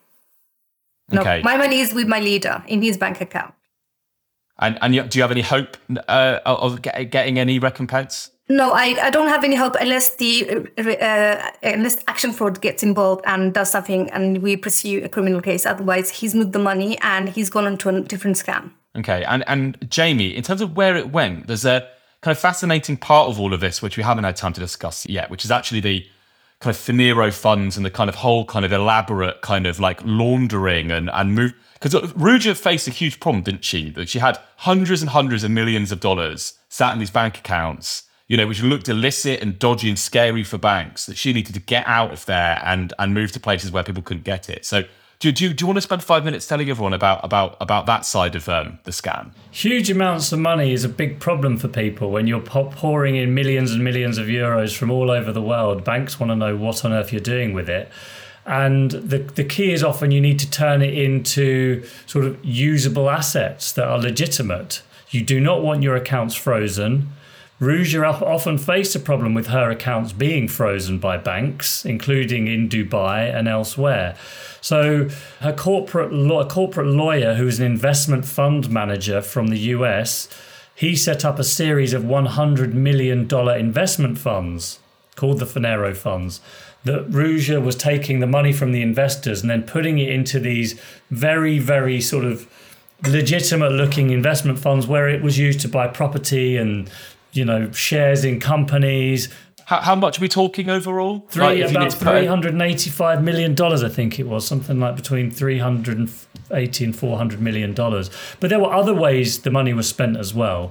No. Okay. My money is with my leader in his bank account. And and you, do you have any hope uh, of get, getting any recompense? No, I, I don't have any hope unless the uh, unless Action Fraud gets involved and does something and we pursue a criminal case. Otherwise, he's moved the money and he's gone on to a different scam. Okay. And and Jamie, in terms of where it went, there's a kind of fascinating part of all of this, which we haven't had time to discuss yet, which is actually the kind of Finero funds and the kind of whole kind of elaborate kind of like laundering and, and move. Because Ruja faced a huge problem, didn't she? That she had hundreds and hundreds of millions of dollars sat in these bank accounts, you know, which looked illicit and dodgy and scary for banks, that she needed to get out of there and and move to places where people couldn't get it. So do, do, do you want to spend five minutes telling everyone about about, about that side of um, the scam? Huge amounts of money is a big problem for people when you're pouring in millions and millions of euros from all over the world. Banks want to know what on earth you're doing with it. And the the key is often you need to turn it into sort of usable assets that are legitimate. You do not want your accounts frozen. Ruja often faced a problem with her accounts being frozen by banks, including in Dubai and elsewhere. So her corporate law, corporate lawyer, who is an investment fund manager from the U S, he set up a series of one hundred million dollars investment funds called the Finero funds, that Ruja was taking the money from the investors and then putting it into these very, very sort of legitimate looking investment funds where it was used to buy property and, you know, shares in companies. How, how much are we talking overall? Three, like about three hundred eighty-five million dollars, I think it was, something like between three hundred eighty and four hundred million dollars. But there were other ways the money was spent as well.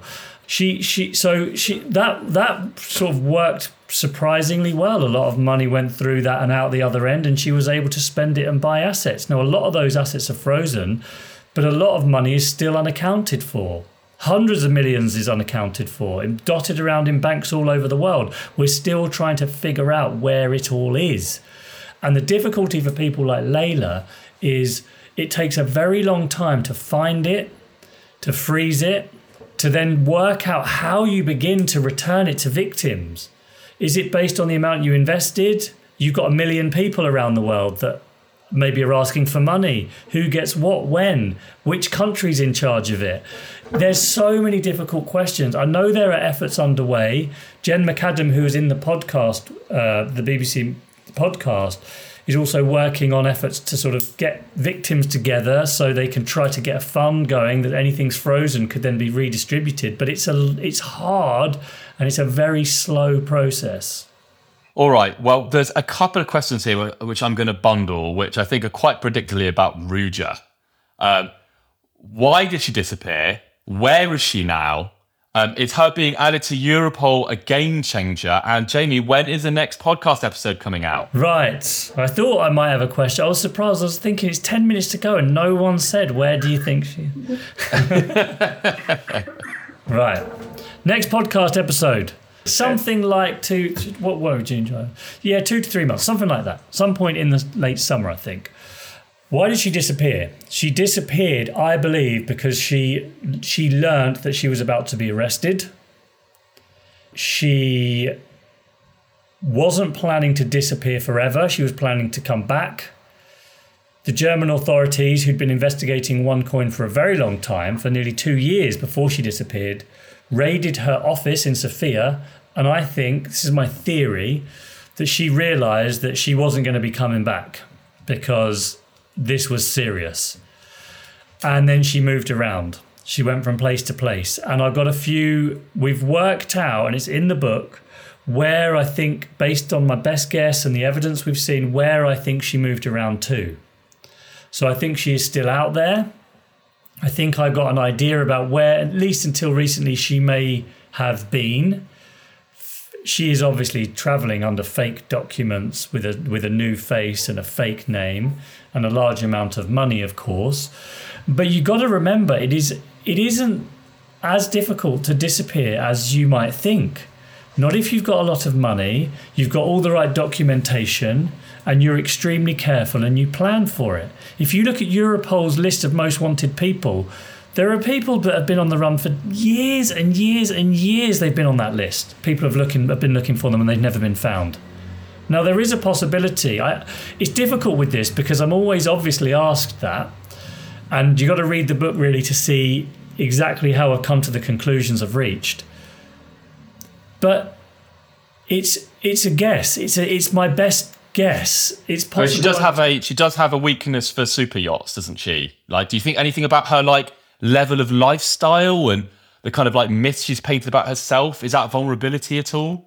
She she so she that that sort of worked surprisingly well. A lot of money went through that and out the other end, and she was able to spend it and buy assets. Now, a lot of those assets are frozen, but a lot of money is still unaccounted for. Hundreds of millions is unaccounted for, dotted around in banks all over the world. We're still trying to figure out where it all is. And the difficulty for people like Layla is it takes a very long time to find it, to freeze it, to then work out how you begin to return it to victims. Is it based on the amount you invested? You've got a million people around the world that maybe are asking for money. Who gets what, when? Which country's in charge of it? There's so many difficult questions. I know there are efforts underway. Jen McAdam, who is in the podcast, uh, the B B C podcast, is also working on efforts to sort of get victims together so they can try to get a fund going that anything's frozen could then be redistributed. But it's a it's hard and it's a very slow process. All right. Well, there's a couple of questions here which I'm going to bundle, which I think are quite predictably about Ruja. Um, why did she disappear? Where is she now? Um, is her being added to Europol a game changer? And Jamie, when is the next podcast episode coming out? Right. I thought I might have a question. I was surprised. I was thinking it's ten minutes to go and no one said, where do you think she... Right. Next podcast episode. Something like two... What were you enjoy? Yeah, two to three months. Something like that. Some point in the late summer, I think. Why did she disappear? She disappeared, I believe, because she she learned that she was about to be arrested. She wasn't planning to disappear forever. She was planning to come back. The German authorities, who'd been investigating OneCoin for a very long time, for nearly two years before she disappeared, raided her office in Sofia. And I think, this is my theory, that she realised that she wasn't going to be coming back because this was serious. And then she moved around. She went from place to place. And I've got a few, we've worked out, and it's in the book, where I think, based on my best guess and the evidence we've seen, where I think she moved around to. So I think she is still out there. I think I got an idea about where, at least until recently, she may have been. She is obviously travelling under fake documents with a with a new face and a fake name and a large amount of money, of course. But you got to remember, it is it isn't as difficult to disappear as you might think. Not if you've got a lot of money, you've got all the right documentation, and you're extremely careful and you plan for it. If you look at Europol's list of most wanted people, there are people that have been on the run for years and years and years. They've been on that list. People have looking have been looking for them and they've never been found. Now, there is a possibility. I, it's difficult with this because I'm always obviously asked that. And you've got to read the book really to see exactly how I've come to the conclusions I've reached. But it's it's a guess. It's a, it's my best guess. It's possible. Well, she does have a she does have a weakness for super yachts, doesn't she? Like, do you think anything about her like level of lifestyle and the kind of like myths she's painted about herself? Is that vulnerability at all?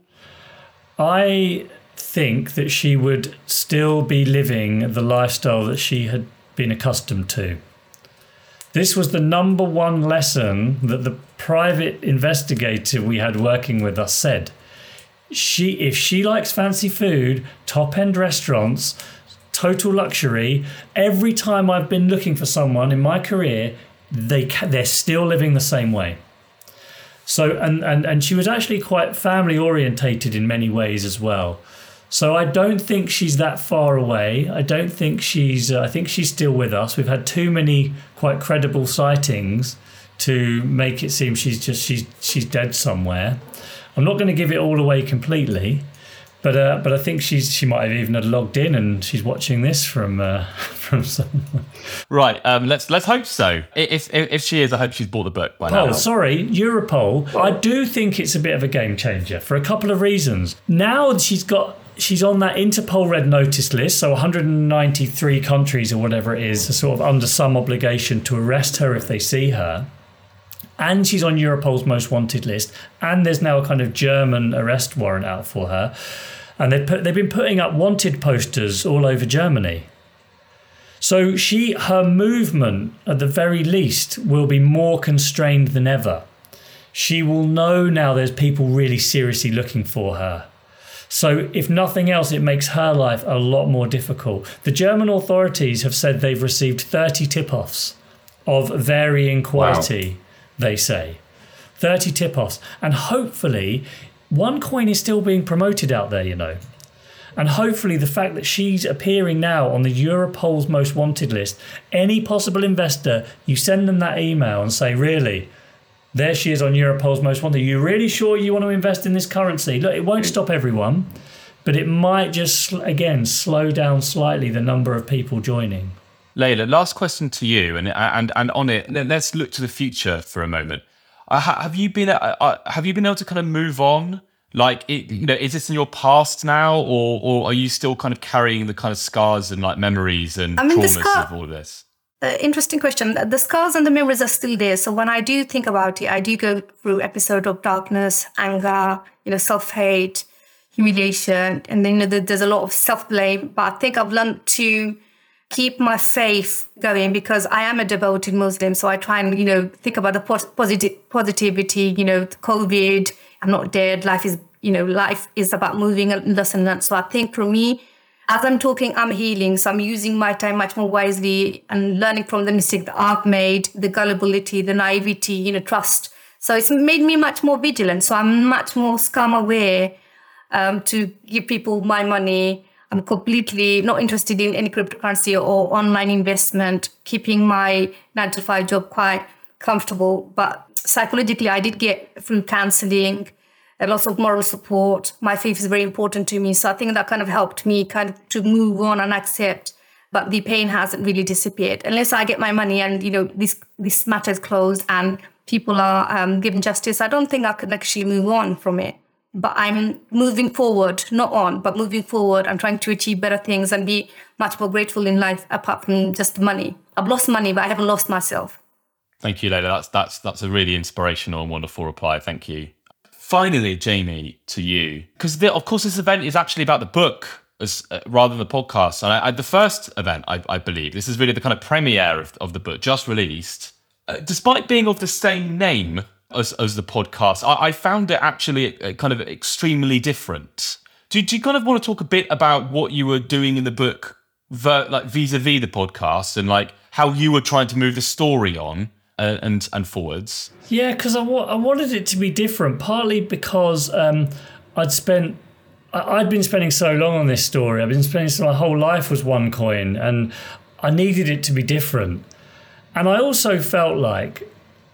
I think that she would still be living the lifestyle that she had been accustomed to. This was the number one lesson that the private investigator we had working with us said. She, if she likes fancy food, top-end restaurants, total luxury, every time I've been looking for someone in my career, they they're still living the same way. So and and and she was actually quite family orientated in many ways as well. So I don't think she's that far away. I don't think she's uh, I think she's still with us. We've had too many quite credible sightings to make it seem she's just she's she's dead somewhere. I'm not going to give it all away completely, but uh, but I think she's she might have even had logged in and she's watching this from uh, from somewhere. Right. Um, let's let's hope so. If, if if she is, I hope she's bought the book by now. Oh, sorry, Europol. I do think it's a bit of a game changer for a couple of reasons. Now she's got she's on that Interpol Red Notice list, so one hundred ninety-three countries or whatever it is are sort of under some obligation to arrest her if they see her. And she's on Europol's most wanted list. And there's now a kind of German arrest warrant out for her. And they've, put, they've been putting up wanted posters all over Germany. So she, her movement, at the very least, will be more constrained than ever. she will know now there's people really seriously looking for her. So if nothing else, it makes her life a lot more difficult. The German authorities have said they've received thirty tip-offs of varying quality, wow. they say. thirty tip-offs. And hopefully, OneCoin is still being promoted out there, you know. And hopefully the fact that she's appearing now on the Europol's most wanted list, any possible investor, you send them that email and say, really, there she is on Europol's most wanted. Are you really sure you want to invest in this currency? Look, it won't stop everyone, but it might just, again, slow down slightly the number of people joining. Layla, last question to you, and and and on it, let's look to the future for a moment. Uh, have you been uh, have you been able to kind of move on? Like, it, you know, is this in your past now, or or are you still kind of carrying the kind of scars and like memories and I mean, traumas scar- of all of this? Uh, interesting question. The scars and the memories are still there. So when I do think about it, I do go through episodes of darkness, anger, you know, self-hate, humiliation, and then you know, there's a lot of self-blame. But I think I've learned to keep my faith going because I am a devoted Muslim. So I try and, you know, think about the positive positivity, you know, COVID, I'm not dead. Life is, you know, life is about moving and this and that. So I think for me, as I'm talking, I'm healing. So I'm using my time much more wisely and learning from the mistake that I've made, the gullibility, the naivety, you know, trust. So it's made me much more vigilant. So I'm much more scam aware um, to give people my money. I'm completely not interested in any cryptocurrency or online investment, keeping my nine to five job quite comfortable. But psychologically, I did get through counseling, a lot of moral support. My faith is very important to me. So I think that kind of helped me kind of to move on and accept. But the pain hasn't really disappeared. Unless I get my money and, you know, this this matter is closed and people are um, given justice, I don't think I could actually move on from it. But I'm moving forward, not on, but moving forward. I'm trying to achieve better things and be much more grateful in life apart from just money. I've lost money, but I haven't lost myself. Thank you, Layla. That's that's that's a really inspirational and wonderful reply. Thank you. Finally, Jamie, to you, because of course this event is actually about the book as uh, rather than the podcast. And I, I, the first event, I, I believe, this is really the kind of premiere of, of the book, just released. Uh, despite being of the same name as, as the podcast, I, I found it actually uh, kind of extremely different. Do, do you kind of want to talk a bit about what you were doing in the book, ver, like vis-a-vis the podcast, and like how you were trying to move the story on? Uh, and and forwards. Yeah, because I, wa- I wanted it to be different, partly because um, I'd spent, I- I'd been spending so long on this story. I've been spending, so my whole life was OneCoin, and I needed it to be different. And I also felt like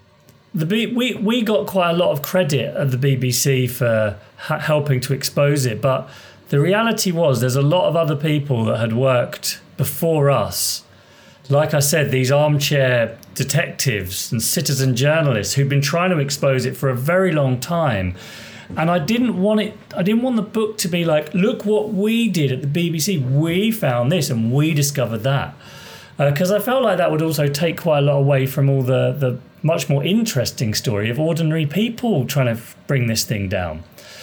the B- we we got quite a lot of credit at the B B C for ha- helping to expose it, but the reality was there's a lot of other people that had worked before us. Like I said, these armchair detectives and citizen journalists who've been trying to expose it for a very long time. And I didn't want it, I didn't want the book to be like, look what we did at the B B C. We found this and we discovered that. Because uh, I felt like that would also take quite a lot away from all the, the much more interesting story of ordinary people trying to bring this thing down.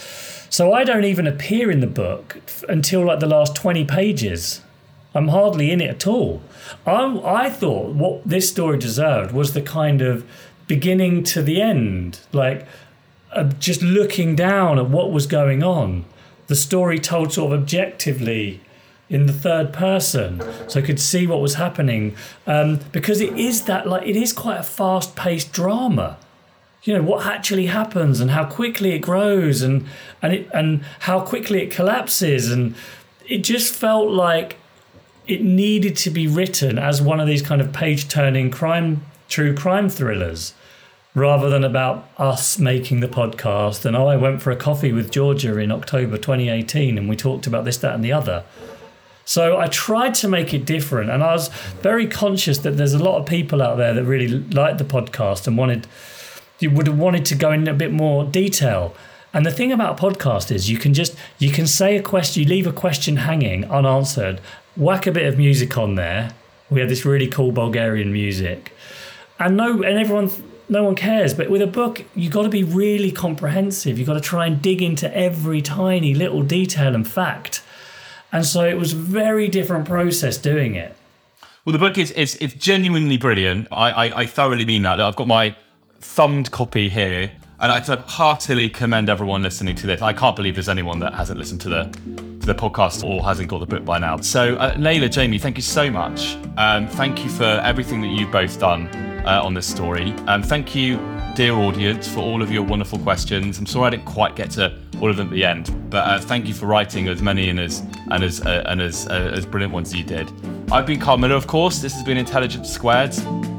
So I don't even appear in the book until like the last twenty pages. I'm hardly in it at all. I, I thought what this story deserved was the kind of beginning to the end, like uh, just looking down at what was going on. The story told sort of objectively in the third person, so I could see what was happening. Um, because it is that, like, it is quite a fast-paced drama. You know, what actually happens and how quickly it grows and and it and how quickly it collapses, and it just felt like it needed to be written as one of these kind of page-turning crime, true crime thrillers, rather than about us making the podcast and, oh, I went for a coffee with Georgia in October twenty eighteen and we talked about this, that and the other. So I tried to make it different, and I was very conscious that there's a lot of people out there that really liked the podcast and wanted, you would have wanted to go in a bit more detail. And the thing about a podcast is you can just, you can say a question, you leave a question hanging unanswered, whack a bit of music on there. We had this really cool Bulgarian music, and no, and everyone, no one cares. But with a book, you got to be really comprehensive. You got to try and dig into every tiny little detail and fact. And so it was a very different process doing it. Well, the book is is it's genuinely brilliant. I, I I thoroughly mean that. I've got my thumbed copy here. And I could heartily commend everyone listening to this. I can't believe there's anyone that hasn't listened to the to the podcast or hasn't got the book by now. So uh, Layla, Jamie, thank you so much. Um, thank you for everything that you've both done uh, on this story. Um, thank you, dear audience, for all of your wonderful questions. I'm sorry I didn't quite get to all of them at the end, but uh, thank you for writing as many and as and as uh, and as uh, as brilliant ones as you did. I've been Carl Miller, of course. This has been Intelligence Squared.